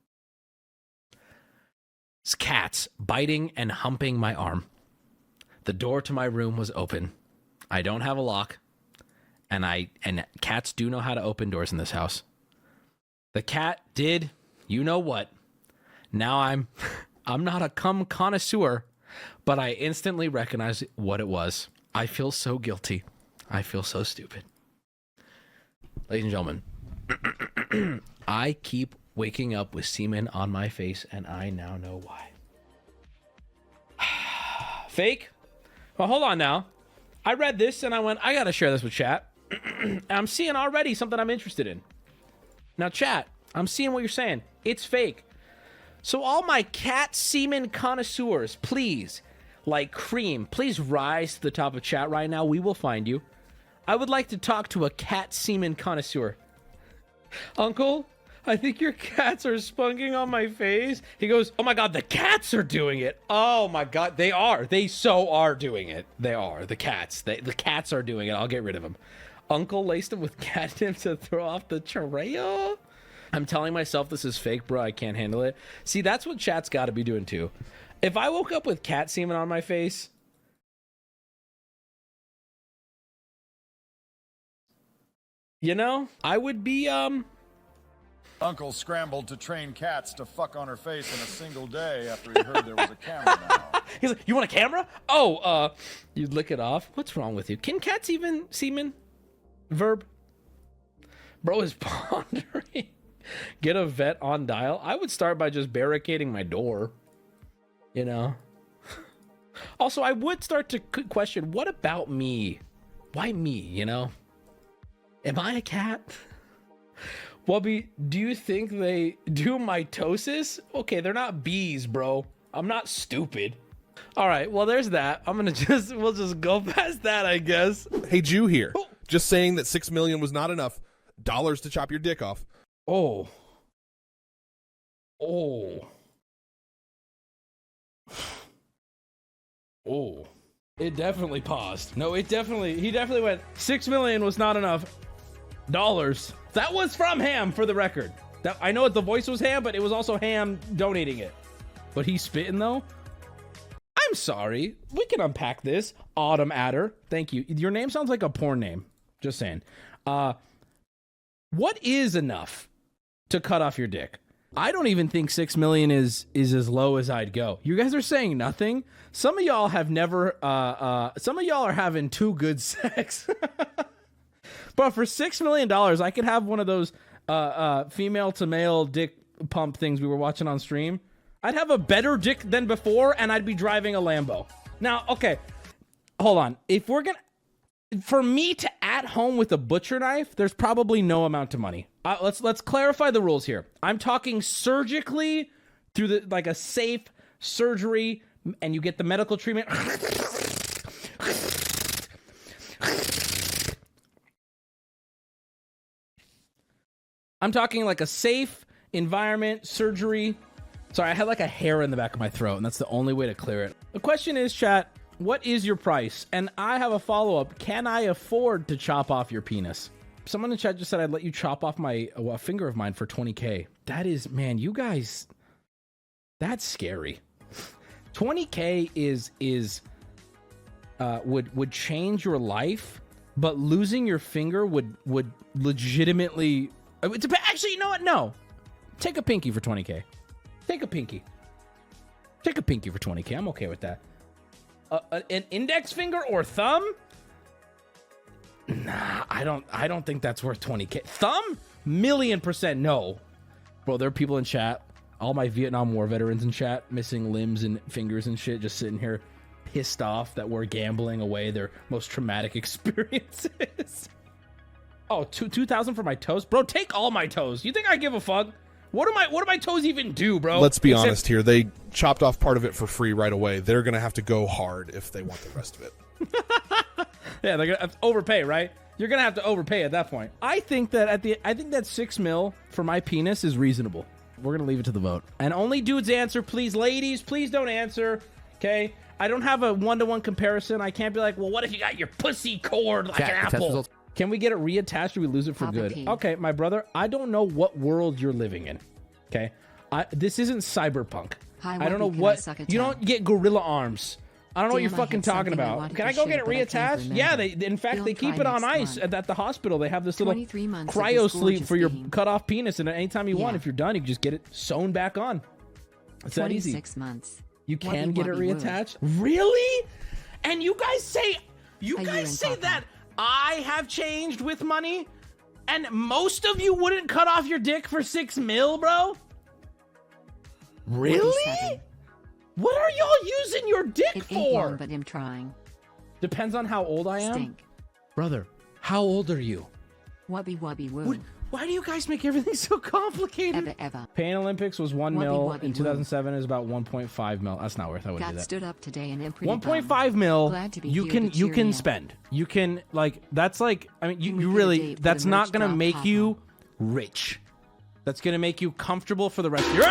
Speaker 8: His cats biting and humping my arm. The door to my room was open. I don't have a lock, and cats do know how to open doors in this house. The cat did, you know what? Now I'm not a cum connoisseur, but I instantly recognized what it was. I feel so guilty. I feel so stupid. Ladies and gentlemen, I keep
Speaker 1: waking up with semen on my face, and I now know why. Fake? Well, hold on now. I read this and I went, I gotta share this with chat. And I'm seeing already something I'm interested in. Now, chat, I'm seeing what you're saying. It's fake. So all my cat semen connoisseurs, please, like cream, please rise to the top of chat right now. We will find you. I would like to talk to a cat semen connoisseur. Uncle, I think your cats are spunking on my face. He goes, oh my God, the cats are doing it. Oh my God, they are. They so are doing it. They are. The cats. The cats are doing it. I'll get rid of them. Uncle laced him with catnip to throw off the trail. I'm telling myself this is fake, bro. I can't handle it. See, that's what chat's got to be doing too. If I woke up with cat semen on my face, you know, I would be,
Speaker 3: Uncle scrambled to train cats to fuck on her face in a single day after he heard there was a camera now.
Speaker 1: He's like, you want a camera? Oh, you'd lick it off. What's wrong with you? Can cats even semen? Verb? Bro is pondering. Get a vet on dial. I would start by just barricading my door. You know? Also, I would start to question, what about me? Why me, you know? Am I a cat? Wubby, do you think they do mitosis? Okay, they're not bees, bro. I'm not stupid. All right, well, there's that. We'll just go past that, I guess.
Speaker 10: Hey, Jew here. Just saying that $6 million was not enough dollars to chop your dick off.
Speaker 1: Oh. It definitely paused. No, he definitely went, 6 million was not enough dollars. That was from Ham, for the record. I know the voice was Ham, but it was also Ham donating it. But he's spitting though. I'm sorry. We can unpack this. Autumn Adder. Thank you. Your name sounds like a porn name. Just saying. What is enough to cut off your dick? I don't even think 6 million is as low as I'd go. You guys are saying nothing. Some of y'all have never, some of y'all are having too good sex. But for $6 million, I could have one of those female to male dick pump things we were watching on stream. I'd have a better dick than before, and I'd be driving a Lambo. Now, okay, hold on. If we're gonna, for me to at home with a butcher knife, there's probably no amount of money. Let's clarify the rules here. I'm talking surgically through like a safe surgery, and you get the medical treatment. I'm talking like a safe environment, surgery. Sorry, I had like a hair in the back of my throat, and that's the only way to clear it. The question is, chat, what is your price? And I have a follow-up. Can I afford to chop off your penis? Someone in chat just said I'd let you chop off a finger of mine for 20K. That is, man, you guys, that's scary. 20K would change your life, but losing your finger would legitimately. Actually, you know what? No. Take a pinky for 20K. Take a pinky. Take a pinky for 20K. I'm okay with that. An index finger or thumb? Nah, I don't think that's worth 20K. Thumb? 1,000,000% no. Bro, there are people in chat. All my Vietnam War veterans in chat, missing limbs and fingers and shit, just sitting here pissed off that we're gambling away their most traumatic experiences. Oh, 2,000 for my toes? Bro, take all my toes. You think I give a fuck? What do my toes even do, bro?
Speaker 10: Let's be honest here. They chopped off part of it for free right away. They're going to have to go hard if they want the rest of it.
Speaker 1: Yeah, they're going to have to overpay, right? You're going to have to overpay at that point. I think that 6 mil for my penis is reasonable. We're going to leave it to the vote. And only dudes answer, please. Ladies, please don't answer. Okay? I don't have a one-to-one comparison. I can't be like, well, what if you got your pussy cord like an apple? Can we get it reattached or we lose it for good? Okay, my brother, I don't know what world you're living in. Okay? This isn't cyberpunk. I don't know what... You don't get gorilla arms. I don't know what you're fucking talking about. Can I go get it reattached? Yeah, in fact, they keep it on ice at the hospital. They have this little cryo sleep for your cut off penis, and anytime you want, if you're done, you can just get it sewn back on. It's that easy.
Speaker 11: 26 months.
Speaker 1: You can get it reattached? Really? And you guys say that I have changed with money? And most of you wouldn't cut off your dick for $6 million, bro? Really?
Speaker 11: 47.
Speaker 1: What are y'all using your dick
Speaker 11: It
Speaker 1: for?
Speaker 11: ain't long, but him trying.
Speaker 1: Depends on how old I am.
Speaker 11: Stink.
Speaker 1: Brother, how old are you?
Speaker 11: Wubby wubby woo.
Speaker 1: Why do you guys make everything so complicated?
Speaker 11: Ever.
Speaker 1: Pain Olympics was 1
Speaker 11: Wubby
Speaker 1: mil.
Speaker 11: wubby
Speaker 1: In
Speaker 11: woo.
Speaker 1: 2007 is about 1.5 mil. That's not worth. I wouldn't
Speaker 11: Got
Speaker 1: do that.
Speaker 11: stood up today and am pretty
Speaker 1: 1.5 mil.
Speaker 11: Glad to be
Speaker 1: you
Speaker 11: here
Speaker 1: can
Speaker 11: to
Speaker 1: you
Speaker 11: cheer
Speaker 1: can
Speaker 11: me up.
Speaker 1: spend. You can like that's like I mean
Speaker 11: Can
Speaker 1: you
Speaker 11: we get a
Speaker 1: really
Speaker 11: date for
Speaker 1: that's
Speaker 11: the
Speaker 1: not
Speaker 11: merch
Speaker 1: gonna
Speaker 11: drop,
Speaker 1: make
Speaker 11: Papa?
Speaker 1: you rich. That's gonna make you comfortable for the rest of your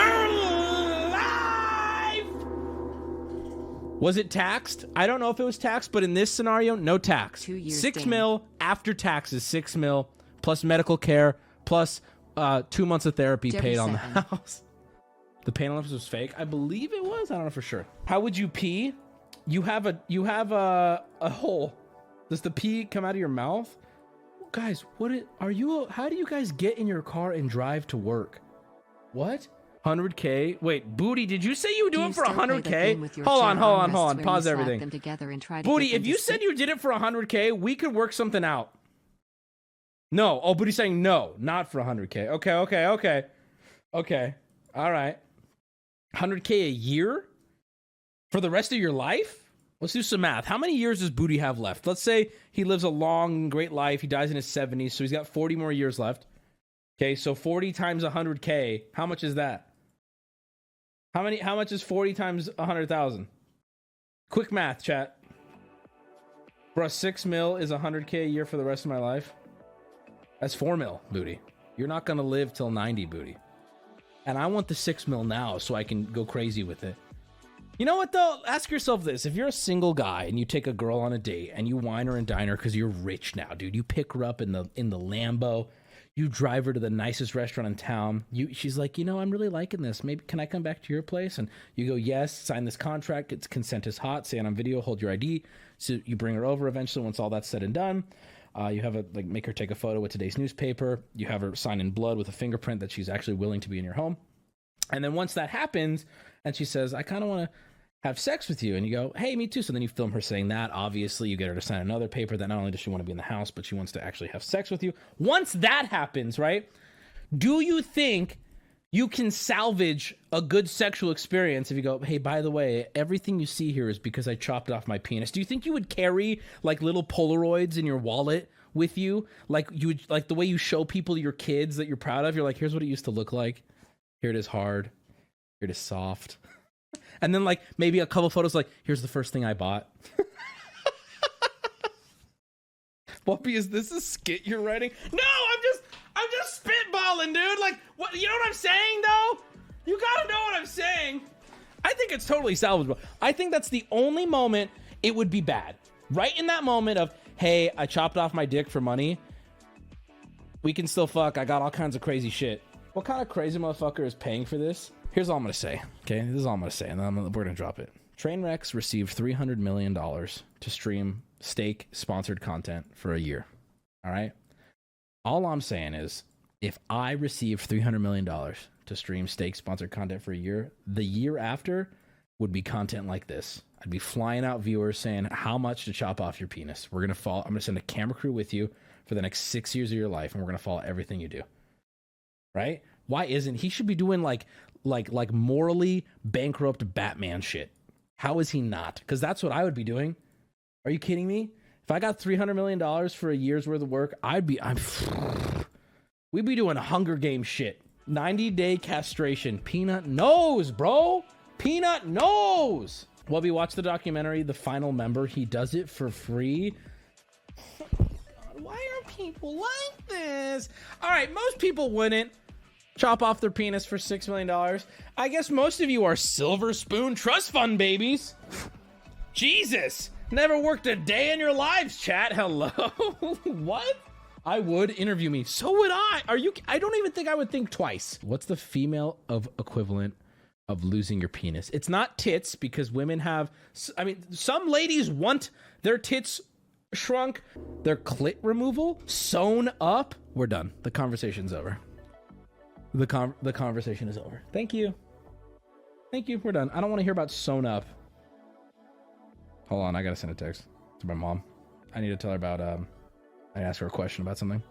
Speaker 1: life. Was it taxed? I don't know if it was taxed, but in this scenario, no tax.
Speaker 11: 2 years
Speaker 1: 6
Speaker 11: down.
Speaker 1: mil after taxes. 6 mil plus medical care plus 2 months of therapy
Speaker 11: Debbie
Speaker 1: paid on the
Speaker 11: 7.
Speaker 1: house. The Pain Olympics was fake. I believe it was. I don't know for sure. How would you pee? You have a hole. Does the pee come out of your mouth? Guys, how do you guys get in your car and drive to work? What? 100K? Wait, Booty, did you say you would do
Speaker 11: Do
Speaker 1: it
Speaker 11: you
Speaker 1: for
Speaker 11: still play the game with
Speaker 1: 100K?
Speaker 11: your
Speaker 1: Hold
Speaker 11: chair
Speaker 1: on.
Speaker 11: armrests where you
Speaker 1: Pause
Speaker 11: slap
Speaker 1: everything.
Speaker 11: them together and try to
Speaker 1: Booty,
Speaker 11: get them
Speaker 1: if
Speaker 11: to
Speaker 1: you said
Speaker 11: stick?
Speaker 1: you did it for 100K, we could work something out. No. Oh, Booty's saying no, not for 100K. Okay. All right. 100K a year? For the rest of your life? Let's do some math. How many years does Booty have left? Let's say he lives a long, great life. He dies in his 70s, so he's got 40 more years left. Okay, so 40 times 100K, how much is that? How much is 40 times 100,000? Quick math, chat. Bro, 6 mil is 100K a year for the rest of my life. That's 4 mil, Booty. You're not gonna live till 90, Booty. And I want the 6 mil now so I can go crazy with it. You know what though? Ask yourself this. If you're a single guy and you take a girl on a date and you wine her and dine her because you're rich now, dude. You pick her up in the Lambo. You drive her to the nicest restaurant in town. She's like, I'm really liking this. Maybe can I come back to your place? And you go, yes, sign this contract. It's consent is hot. Say it on video, hold your ID. So you bring her over eventually once all that's said and done. You have make her take a photo with today's newspaper. You have her sign in blood with a fingerprint that she's actually willing to be in your home. And then once that happens, and she says, I kind of want to have sex with you. And you go, hey, me too. So then you film her saying that. Obviously, you get her to sign another paper that not only does she want to be in the house, but she wants to actually have sex with you. Once that happens, right? Do you think you can salvage a good sexual experience if you go, hey, by the way, everything you see here is because I chopped off my penis? Do you think you would carry like little Polaroids in your wallet with you? Like you would, like the way you show people your kids that you're proud of? You're like, here's what it used to look like. Here it is hard. Here it is soft. And then like maybe a couple photos like, here's the first thing I bought. Whoopi, is this a skit you're writing? No, I'm just spitballing, dude. Like, what? You know what I'm saying, though? You gotta know what I'm saying. I think it's totally salvageable. I think that's the only moment it would be bad. Right in that moment of, hey, I chopped off my dick for money. We can still fuck. I got all kinds of crazy shit. What kind of crazy motherfucker is paying for this? Here's all I'm gonna say. Okay, this is all I'm gonna say, and then we're gonna drop it. Trainwrecks received $300 million to stream steak sponsored content for a year. All right. All I'm saying is, if I receive $300 million to stream steak sponsored content for a year, the year after would be content like this. I'd be flying out viewers saying how much to chop off your penis. I'm gonna send a camera crew with you for the next 6 years of your life, and we're gonna follow everything you do. Right? Why isn't he should be doing like morally bankrupt Batman shit? How is he not? Because that's what I would be doing. Are you kidding me? If I got $300 million for a year's worth of work, we'd be doing Hunger Games shit. 90-day castration. Peanut knows, bro. Peanut knows. Well, we watched the documentary, The Final Member. He does it for free. Oh my God, why are people like this? All right, most people wouldn't chop off their penis for $6 million. I guess most of you are Silver Spoon Trust Fund babies. Jesus. Never worked a day in your lives, chat. Hello. What? I would interview me. So would I. I don't even think I would think twice. What's the female equivalent of losing your penis? It's not tits, because women have, some ladies want their tits shrunk, their clit removal, sewn up. We're done. The conversation's over. The conversation is over. Thank you. We're done. I don't want to hear about sewn up. Hold on, I gotta send a text to my mom. I need to tell her about I asked her a question about something.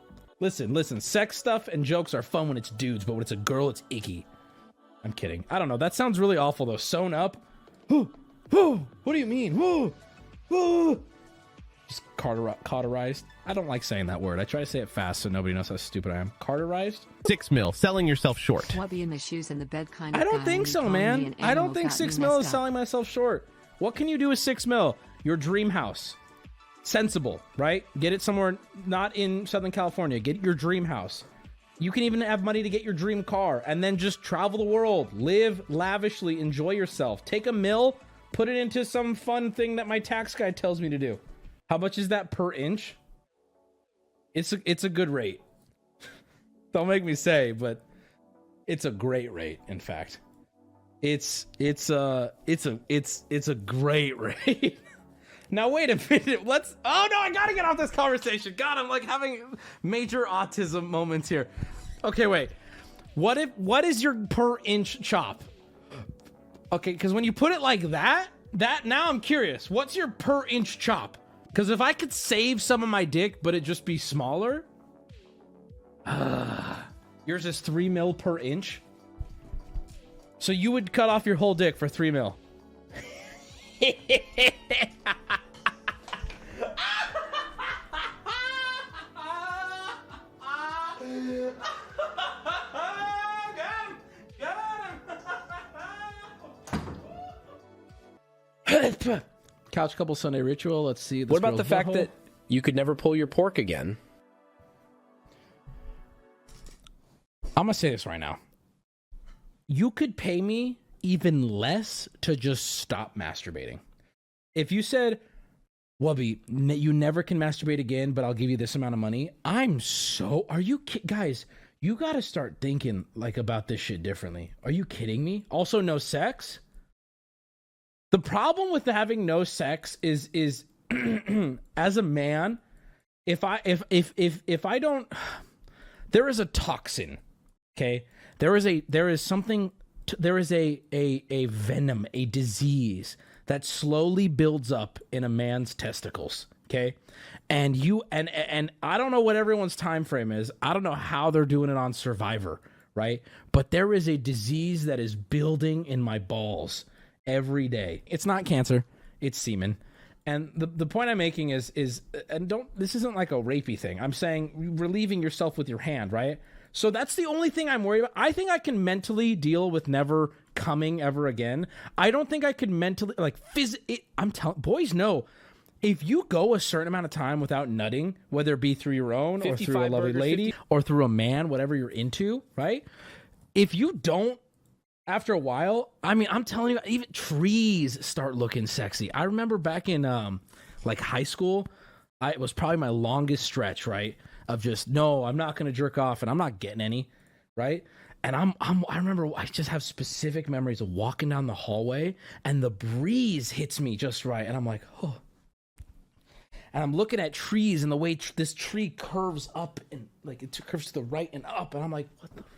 Speaker 1: Listen. Sex stuff and jokes are fun when it's dudes, but when it's a girl, it's icky. I'm kidding. I don't know. That sounds really awful though. Sewn up. What do you mean? Just cauterized. I don't like saying that word. I try to say it fast so nobody knows how stupid I am. Cauterized?
Speaker 7: 6 mil, selling yourself short.
Speaker 11: Wubby in the shoes and the bed kind of
Speaker 1: I don't
Speaker 11: guy,
Speaker 1: think
Speaker 11: and
Speaker 1: so,
Speaker 11: calling me
Speaker 1: man.
Speaker 11: an
Speaker 1: I don't
Speaker 11: animal
Speaker 1: think
Speaker 11: got
Speaker 1: 6
Speaker 11: me
Speaker 1: mil is
Speaker 11: messed up.
Speaker 1: selling myself short. What can you do with 6 mil? Your dream house. Sensible, right? Get it somewhere not in Southern California. Get your dream house. You can even have money to get your dream car and then just travel the world. Live lavishly. Enjoy yourself. Take $1 mil, put it into some fun thing that my tax guy tells me to do. How much is that per inch? It's a good rate. Don't make me say, but it's a great rate. In fact, it's a great rate. Now wait a minute. Oh no, I gotta get off this conversation. God, I'm like having major autism moments here. Okay, wait. What is your per inch chop? Okay, because when you put it like that now I'm curious. What's your per inch chop? Because if I could save some of my dick, but it just be smaller. Yours is 3 mil per inch. So you would cut off your whole dick for 3 mil. Couch couple Sunday ritual. Let's see.
Speaker 7: What about the fact that you could never pull your pork again?
Speaker 1: I'm gonna say this right now. You could pay me even less to just stop masturbating. If you said, Wubby, you never can masturbate again, but I'll give you this amount of money. Are you guys, you gotta start thinking like about this shit differently. Are you kidding me? Also, no sex? The problem with having no sex is as a man, if I don't, there is a toxin, okay? There is a venom, a disease that slowly builds up in a man's testicles, okay? And I don't know what everyone's time frame is. I don't know how they're doing it on Survivor, right? But there is a disease that is building in my balls every day. It's not cancer, it's semen. And the point I'm making is this isn't like a rapey thing. I'm saying relieving yourself with your hand, right? So that's the only thing I'm worried about. I think I can mentally deal with never coming ever again. I don't think I could mentally, like, I'm telling, boys know, if you go a certain amount of time without nutting, whether it be through your own or through a lovely lady or through a man, whatever you're into, right? If you don't, after a while, I mean, I'm telling you, even trees start looking sexy. I remember back in like high school, it was probably my longest stretch, right? Of just, no, I'm not going to jerk off and I'm not getting any, right? And I remember I just have specific memories of walking down the hallway and the breeze hits me just right. And I'm like, oh. And I'm looking at trees and the way this tree curves up and like it curves to the right and up. And I'm like, what the fuck?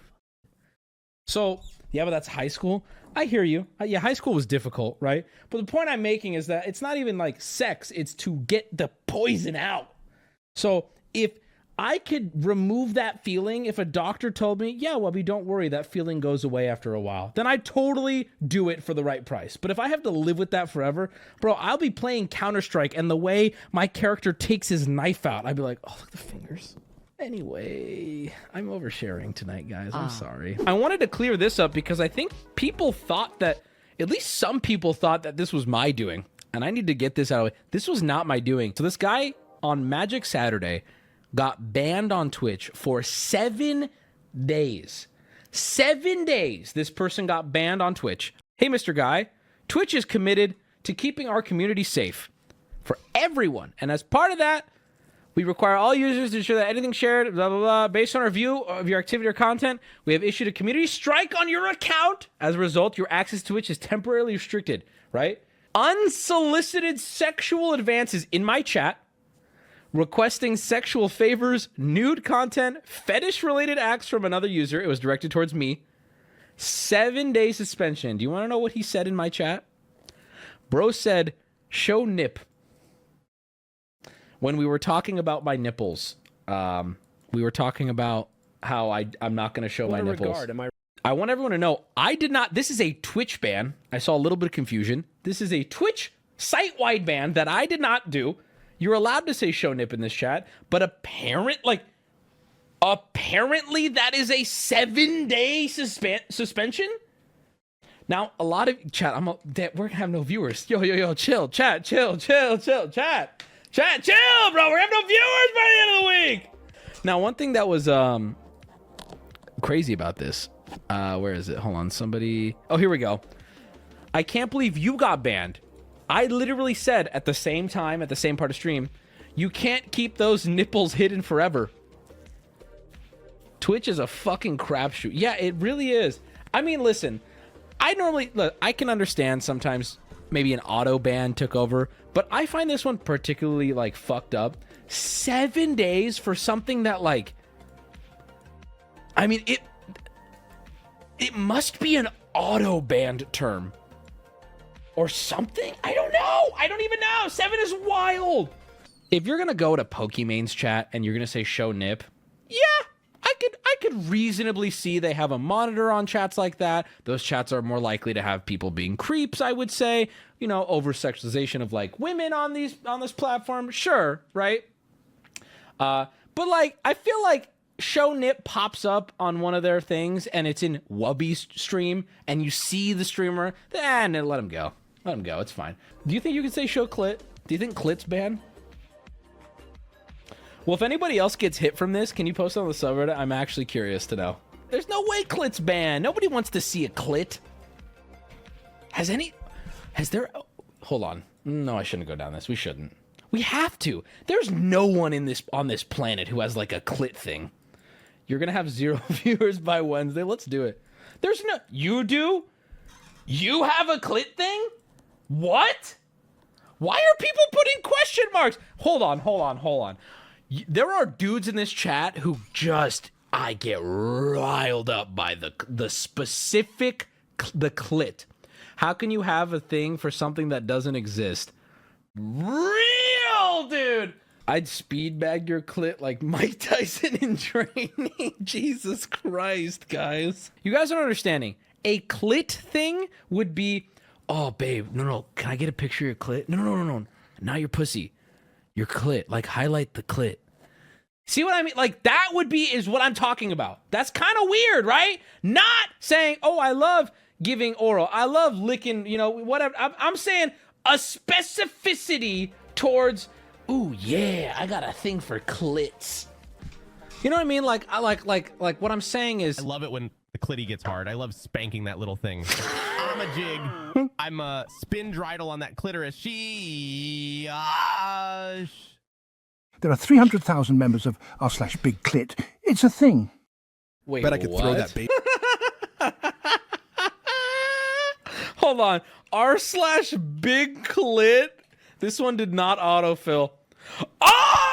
Speaker 1: So, yeah, but that's high school. I hear you. Yeah, high school was difficult, right? But the point I'm making is that it's not even like sex. It's to get the poison out. So if I could remove that feeling, if a doctor told me, yeah, Wubby, don't worry, that feeling goes away after a while, then I'd totally do it for the right price. But if I have to live with that forever, bro, I'll be playing Counter-Strike and the way my character takes his knife out, I'd be like, oh, look at the fingers. Anyway, I'm oversharing tonight, guys. I'm sorry. I wanted to clear this up because I think people thought that, at least some people thought that this was my doing. And I need to get this out of the way. This was not my doing. So this guy on Magic Saturday got banned on Twitch for 7 days. 7 days this person got banned on Twitch. Hey, Mr. Guy, Twitch is committed to keeping our community safe for everyone. And as part of that, we require all users to ensure that anything shared, blah, blah, blah, based on our view of your activity or content, we have issued a community strike on your account. As a result, your access to Twitch is temporarily restricted, right? Unsolicited sexual advances in my chat, requesting sexual favors, nude content, fetish-related acts from another user. It was directed towards me. 7-day suspension. Do you want to know what he said in my chat? Bro said, show nip. When we were talking about my nipples We were talking about how I'm not going to show my
Speaker 7: What
Speaker 1: nipples.
Speaker 7: regard am I?
Speaker 1: I want everyone to know I did not. This is a Twitch ban. I saw a little bit of confusion. This is a Twitch site-wide ban that I did not do. You're allowed to say show nip in this chat, but apparently that is a 7-day suspension. Now a lot of chat. We're gonna have no viewers. Yo, chill, chat, chill, chat, chill, bro. We're having no viewers by the end of the week. Now, one thing that was crazy about this. Where is it? Hold on, somebody. Oh, here we go. I can't believe you got banned. I literally said at the same time, at the same part of stream, you can't keep those nipples hidden forever. Twitch is a fucking crapshoot. Yeah, it really is. I mean, listen, I can understand sometimes maybe an auto ban took over, but I find this one particularly like fucked up. 7 days for something that like, I mean, it must be an auto banned term or something. I don't know. I don't even know. 7 is wild. If you're gonna go to Pokemon's chat and you're gonna say show nip, yeah, I could reasonably see they have a monitor on chats like that. Those chats are more likely to have people being creeps, I would say. You know, over sexualization of like women on this platform. Sure, right? But like, I feel like show nip pops up on one of their things and it's in Wubby's stream and you see the streamer, then let him go. Let him go. It's fine. Do you think you can say show clit? Do you think clit's banned? Well, if anybody else gets hit from this, can you post it on the subreddit? I'm actually curious to know. There's no way clit's banned. Nobody wants to see a clit. Hold on. No, I shouldn't go down this. We shouldn't. We have to. There's no one on this planet who has like a clit thing. You're gonna have 0 viewers by Wednesday. Let's do it. You do? You have a clit thing? What? Why are people putting question marks? Hold on. There are dudes in this chat who I get riled up by the specific clit. How can you have a thing for something that doesn't exist? Real, dude. I'd speed bag your clit like Mike Tyson in training. Jesus Christ, guys. You guys aren't understanding. A clit thing would be, oh, babe, no. Can I get a picture of your clit? No. Not your pussy. Your clit. Like, highlight the clit. See what I mean? Like, that is what I'm talking about. That's kind of weird, right? Not saying, oh, I love giving oral. I love licking, whatever. I'm saying a specificity towards, ooh, yeah, I got a thing for clits. You know what I mean? Like, what I'm saying is,
Speaker 12: I love it when the clitty gets hard. I love spanking that little thing. I'm a jig. I'm a spin dreidel on that clitoris.
Speaker 13: There are 300,000 members of r/Big Clit. It's a thing.
Speaker 1: Wait,
Speaker 10: bet I could throw that bait.
Speaker 1: Hold on. r/Big Clit. This one did not autofill. Oh!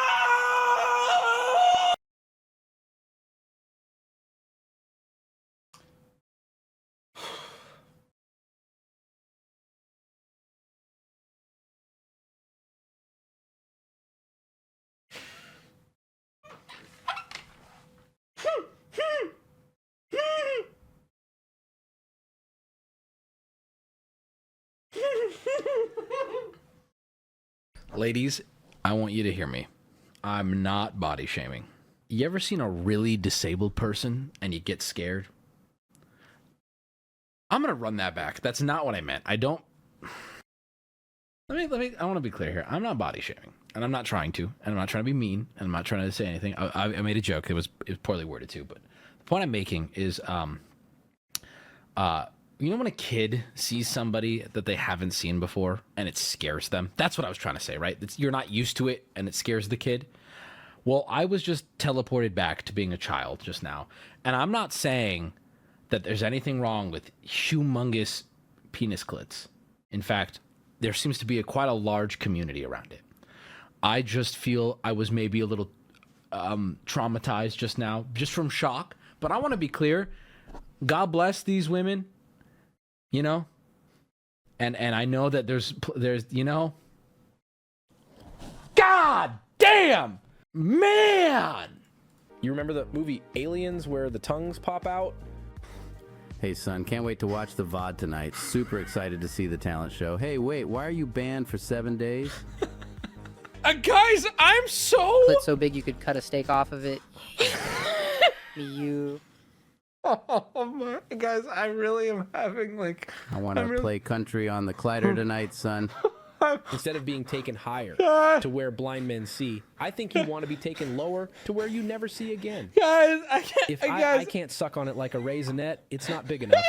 Speaker 1: Ladies, I want you to hear me. I'm not body shaming. You ever seen a really disabled person and you get scared? I'm gonna run that back. That's not what I meant. I don't. I want to be clear here. I'm not body shaming, and I'm not trying to, and I'm not trying to be mean, and I'm not trying to say anything. I made a joke. It was poorly worded too, but the point I'm making is, you know when a kid sees somebody that they haven't seen before and it scares them? That's what I was trying to say, right? You're not used to it and it scares the kid. Well, I was just teleported back to being a child just now. And I'm not saying that there's anything wrong with humongous penis clits. In fact, there seems to be quite a large community around it. I just feel I was maybe a little traumatized just now, just from shock. But I want to be clear. God bless these women. You know, and I know that there's, God damn, man,
Speaker 7: You remember the movie Aliens where the tongues pop out?
Speaker 6: Hey, son, can't wait to watch the VOD tonight. Super excited to see the talent show. Hey, wait, why are you banned for 7 days?
Speaker 1: Guys, I'm so...
Speaker 14: Clit so big you could cut a steak off of it. You.
Speaker 1: Oh my... Guys, I really am having, like...
Speaker 6: I want to play country on the Clyder tonight, son.
Speaker 7: Instead of being taken higher to where blind men see, I think you want to be taken lower to where you never see again.
Speaker 1: Guys, I can't...
Speaker 7: If
Speaker 1: guys...
Speaker 7: I can't suck on it like a raisinette, it's not big enough.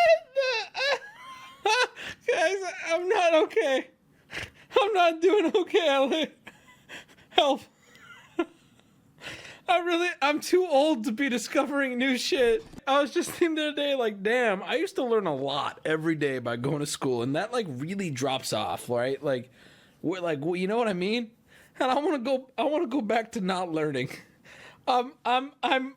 Speaker 1: Guys, I'm not okay. I'm not doing okay, Elliot. Help. I'm too old to be discovering new shit. I was just thinking the other day, like, damn, I used to learn a lot every day by going to school, and that, like, really drops off, right? Like, you know what I mean? And I want to go back to not learning. Guys, I'm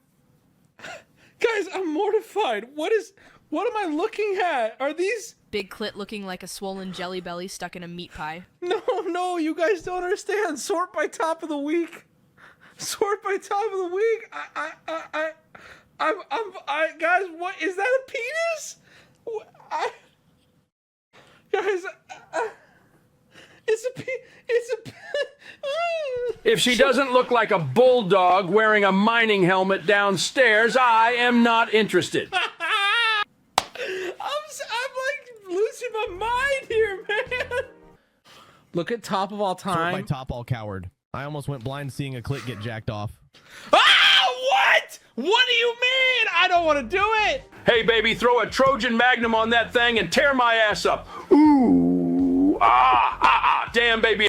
Speaker 1: mortified. What am I looking at? Are these...
Speaker 15: Big clit looking like a swollen jelly belly stuck in a meat pie.
Speaker 1: No, you guys don't understand. Sort by top of the week. Sort by top of the week. Guys, what is that? A penis? It's a.
Speaker 4: If she doesn't look like a bulldog wearing a mining helmet downstairs, I am not interested.
Speaker 1: I'm like losing my mind here, man. Look at top of all time.
Speaker 12: Sort by top all coward. I almost went blind seeing a clit get jacked off.
Speaker 1: Ah, what? What do you mean? I don't want to do it.
Speaker 4: Hey, baby, throw a Trojan Magnum on that thing and tear my ass up. Ooh, damn, baby.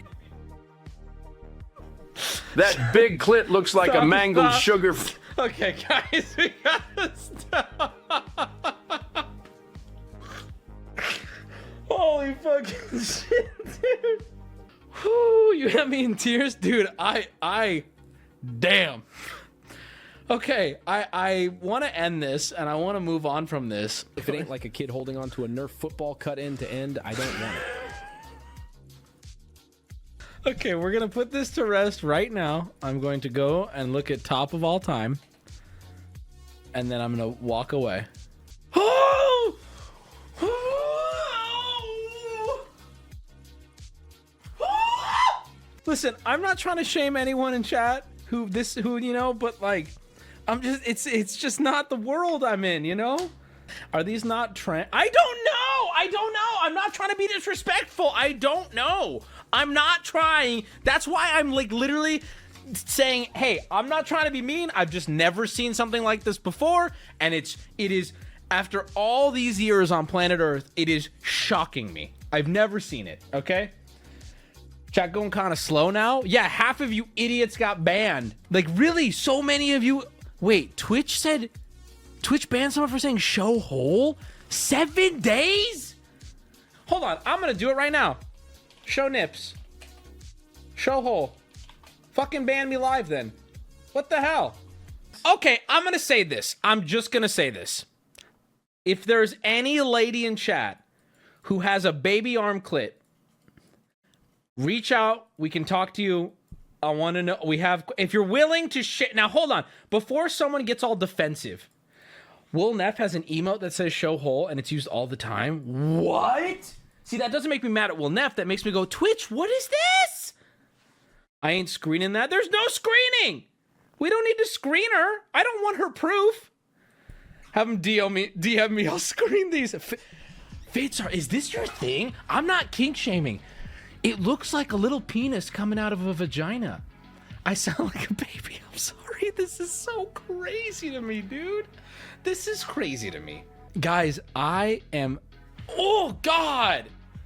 Speaker 4: That big clit looks like a mangled sugar.
Speaker 1: Okay, guys, we gotta stop. Holy fucking shit, dude. Whew, you had me in tears, dude. Damn. Okay, I want to end this, and I want to move on from this.
Speaker 7: If it ain't like a kid holding on to a Nerf football cut end to end, I don't want it.
Speaker 1: Okay, we're going to put this to rest right now. I'm going to go and look at top of all time, and then I'm going to walk away. Listen, I'm not trying to shame anyone in chat who you know, but like, it's just not the world I'm in, you know? Are these not trend? I don't know. I'm not trying to be disrespectful. I don't know. I'm not trying. That's why I'm like literally saying, hey, I'm not trying to be mean. I've just never seen something like this before. And it is, after all these years on planet Earth, it is shocking me. I've never seen it, okay? Chat going kind of slow now? Yeah, half of you idiots got banned. Like, really? So many of you... Wait, Twitch banned someone for saying show hole? 7 days? Hold on, I'm gonna do it right now. Show nips. Show hole. Fucking ban me live then. What the hell? Okay, I'm gonna say this. I'm just gonna say this. If there's any lady in chat who has a baby arm clit, reach out. We can talk to you. I want to know. If you're willing to share. Now, hold on. Before someone gets all defensive, Will Neff has an emote that says show hole and it's used all the time. What? See, that doesn't make me mad at Will Neff. That makes me go, Twitch, what is this? I ain't screening that. There's no screening. We don't need to screen her. I don't want her proof. Have him DM me. I'll screen these. Fitzar, is this your thing? I'm not kink shaming. It looks like a little penis coming out of a vagina. I sound like a baby. I'm sorry. This is so crazy to me, dude. This is crazy to me. Guys, I am... Oh, God!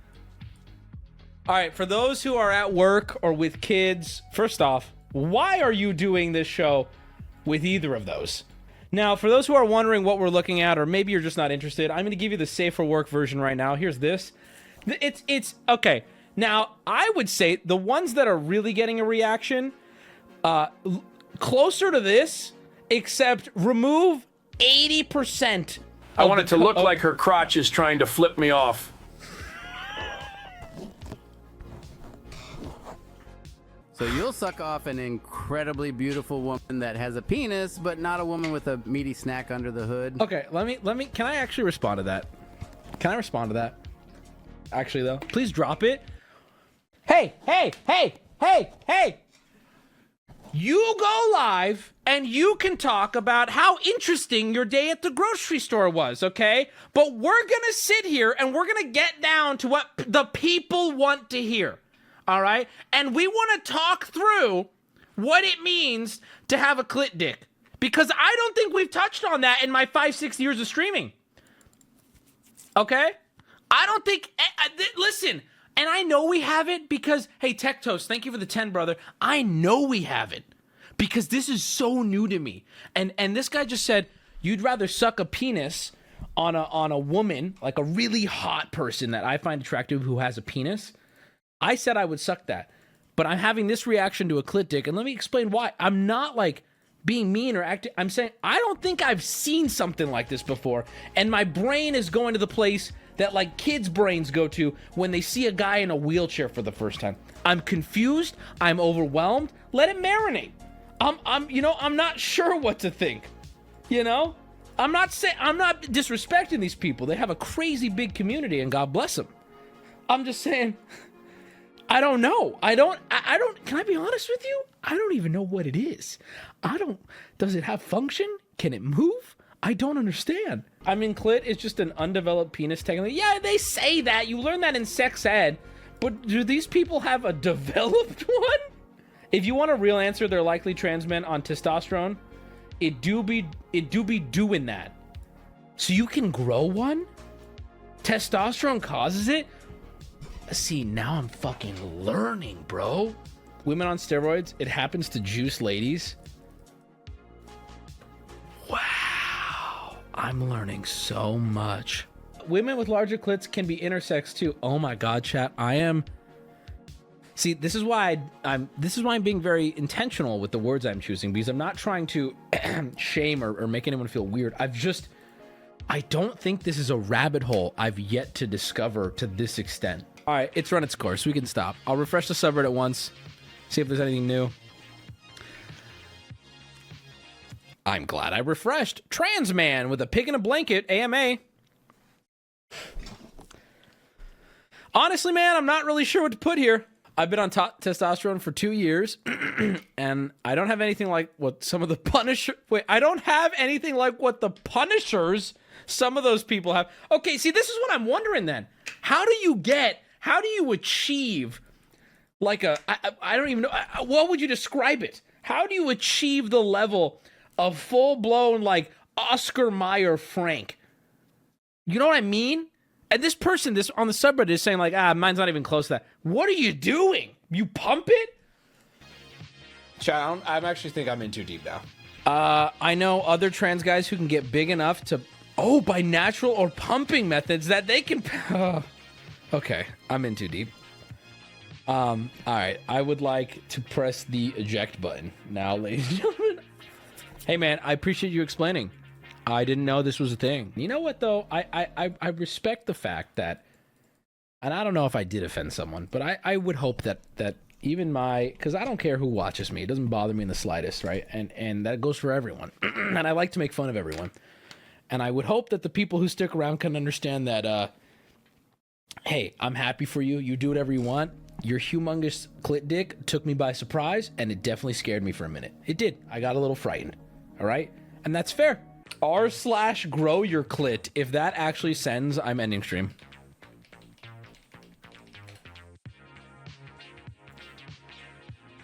Speaker 1: All right, for those who are at work or with kids, first off, why are you doing this show with either of those? Now, for those who are wondering what we're looking at, or maybe you're just not interested, I'm going to give you the safe for work version right now. Here's this. It's okay. Now, I would say the ones that are really getting a reaction, closer to this, except remove 80%.
Speaker 4: I want it to look like her crotch is trying to flip me off.
Speaker 6: So you'll suck off an incredibly beautiful woman that has a penis, but not a woman with a meaty snack under the hood.
Speaker 1: Okay, let me. Can I actually respond to that? Can I respond to that? Actually, though, please drop it. Hey! You go live and you can talk about how interesting your day at the grocery store was, okay? But we're gonna sit here and we're gonna get down to what the people want to hear, all right? And we want to talk through what it means to have a clit dick, because I don't think we've touched on that in my 5-6 years of streaming. Okay? I don't think. Listen. And I know we haven't because, hey, Tech Toast, thank you for the 10, brother. I know we haven't because this is so new to me. And this guy just said, you'd rather suck a penis on a woman, like a really hot person that I find attractive who has a penis. I said I would suck that. But I'm having this reaction to a clit dick. And let me explain why. I'm not like being mean or acting. I'm saying I don't think I've seen something like this before. And my brain is going to the place that like kids' brains go to when they see a guy in a wheelchair for the first time. I'm confused. I'm overwhelmed. Let it marinate. I'm not sure what to think. You know, I'm not disrespecting these people. They have a crazy big community, and God bless them. I'm just saying, I don't know. I don't. Can I be honest with you? I don't even know what it is. Does it have function? Can it move? I don't understand. I mean, clit is just an undeveloped penis technically. Yeah, they say that. You learn that in sex ed. But do these people have a developed one? If you want a real answer, they're likely trans men on testosterone. It do be doing that. So you can grow one? Testosterone causes it? See, now I'm fucking learning, bro. Women on steroids, it happens to juice ladies. Wow, I'm learning so much. Women with larger clits can be intersex too. Oh my God, chat. See, this is why I'm being very intentional with the words I'm choosing, because I'm not trying to shame or make anyone feel weird. I don't think this is a rabbit hole I've yet to discover to this extent. All right, it's run its course. We can stop. I'll refresh the subreddit once, see if there's anything new. I'm glad I refreshed. Trans man with a pig in a blanket, AMA. Honestly, man, I'm not really sure what to put here. I've been on testosterone for 2 years, and I don't have anything like what some of the I don't have anything like what the Punishers, some of those people have. Okay, see, this is what I'm wondering then. How do you achieve like I don't even know, what would you describe it? How do you achieve the level of full-blown like Oscar Mayer Frank? You know what I mean? And this person, this on the subreddit is saying like, mine's not even close to that. What are you doing? You pump it? Chat, I actually think I'm in too deep now. I know other trans guys who can get big enough to, by natural or pumping methods that they can, okay, I'm in too deep. All right, I would like to press the eject button now, ladies and gentlemen. Hey man, I appreciate you explaining. I didn't know this was a thing. You know what though? I respect the fact that, and I don't know if I did offend someone, but I would hope that even because I don't care who watches me, it doesn't bother me in the slightest, right? And that goes for everyone. And I like to make fun of everyone. And I would hope that the people who stick around can understand that, hey, I'm happy for you. You do whatever you want. Your humongous clit dick took me by surprise, and it definitely scared me for a minute. It did. I got a little frightened. All right? And that's fair. r/grow your clit. If that actually sends, I'm ending stream.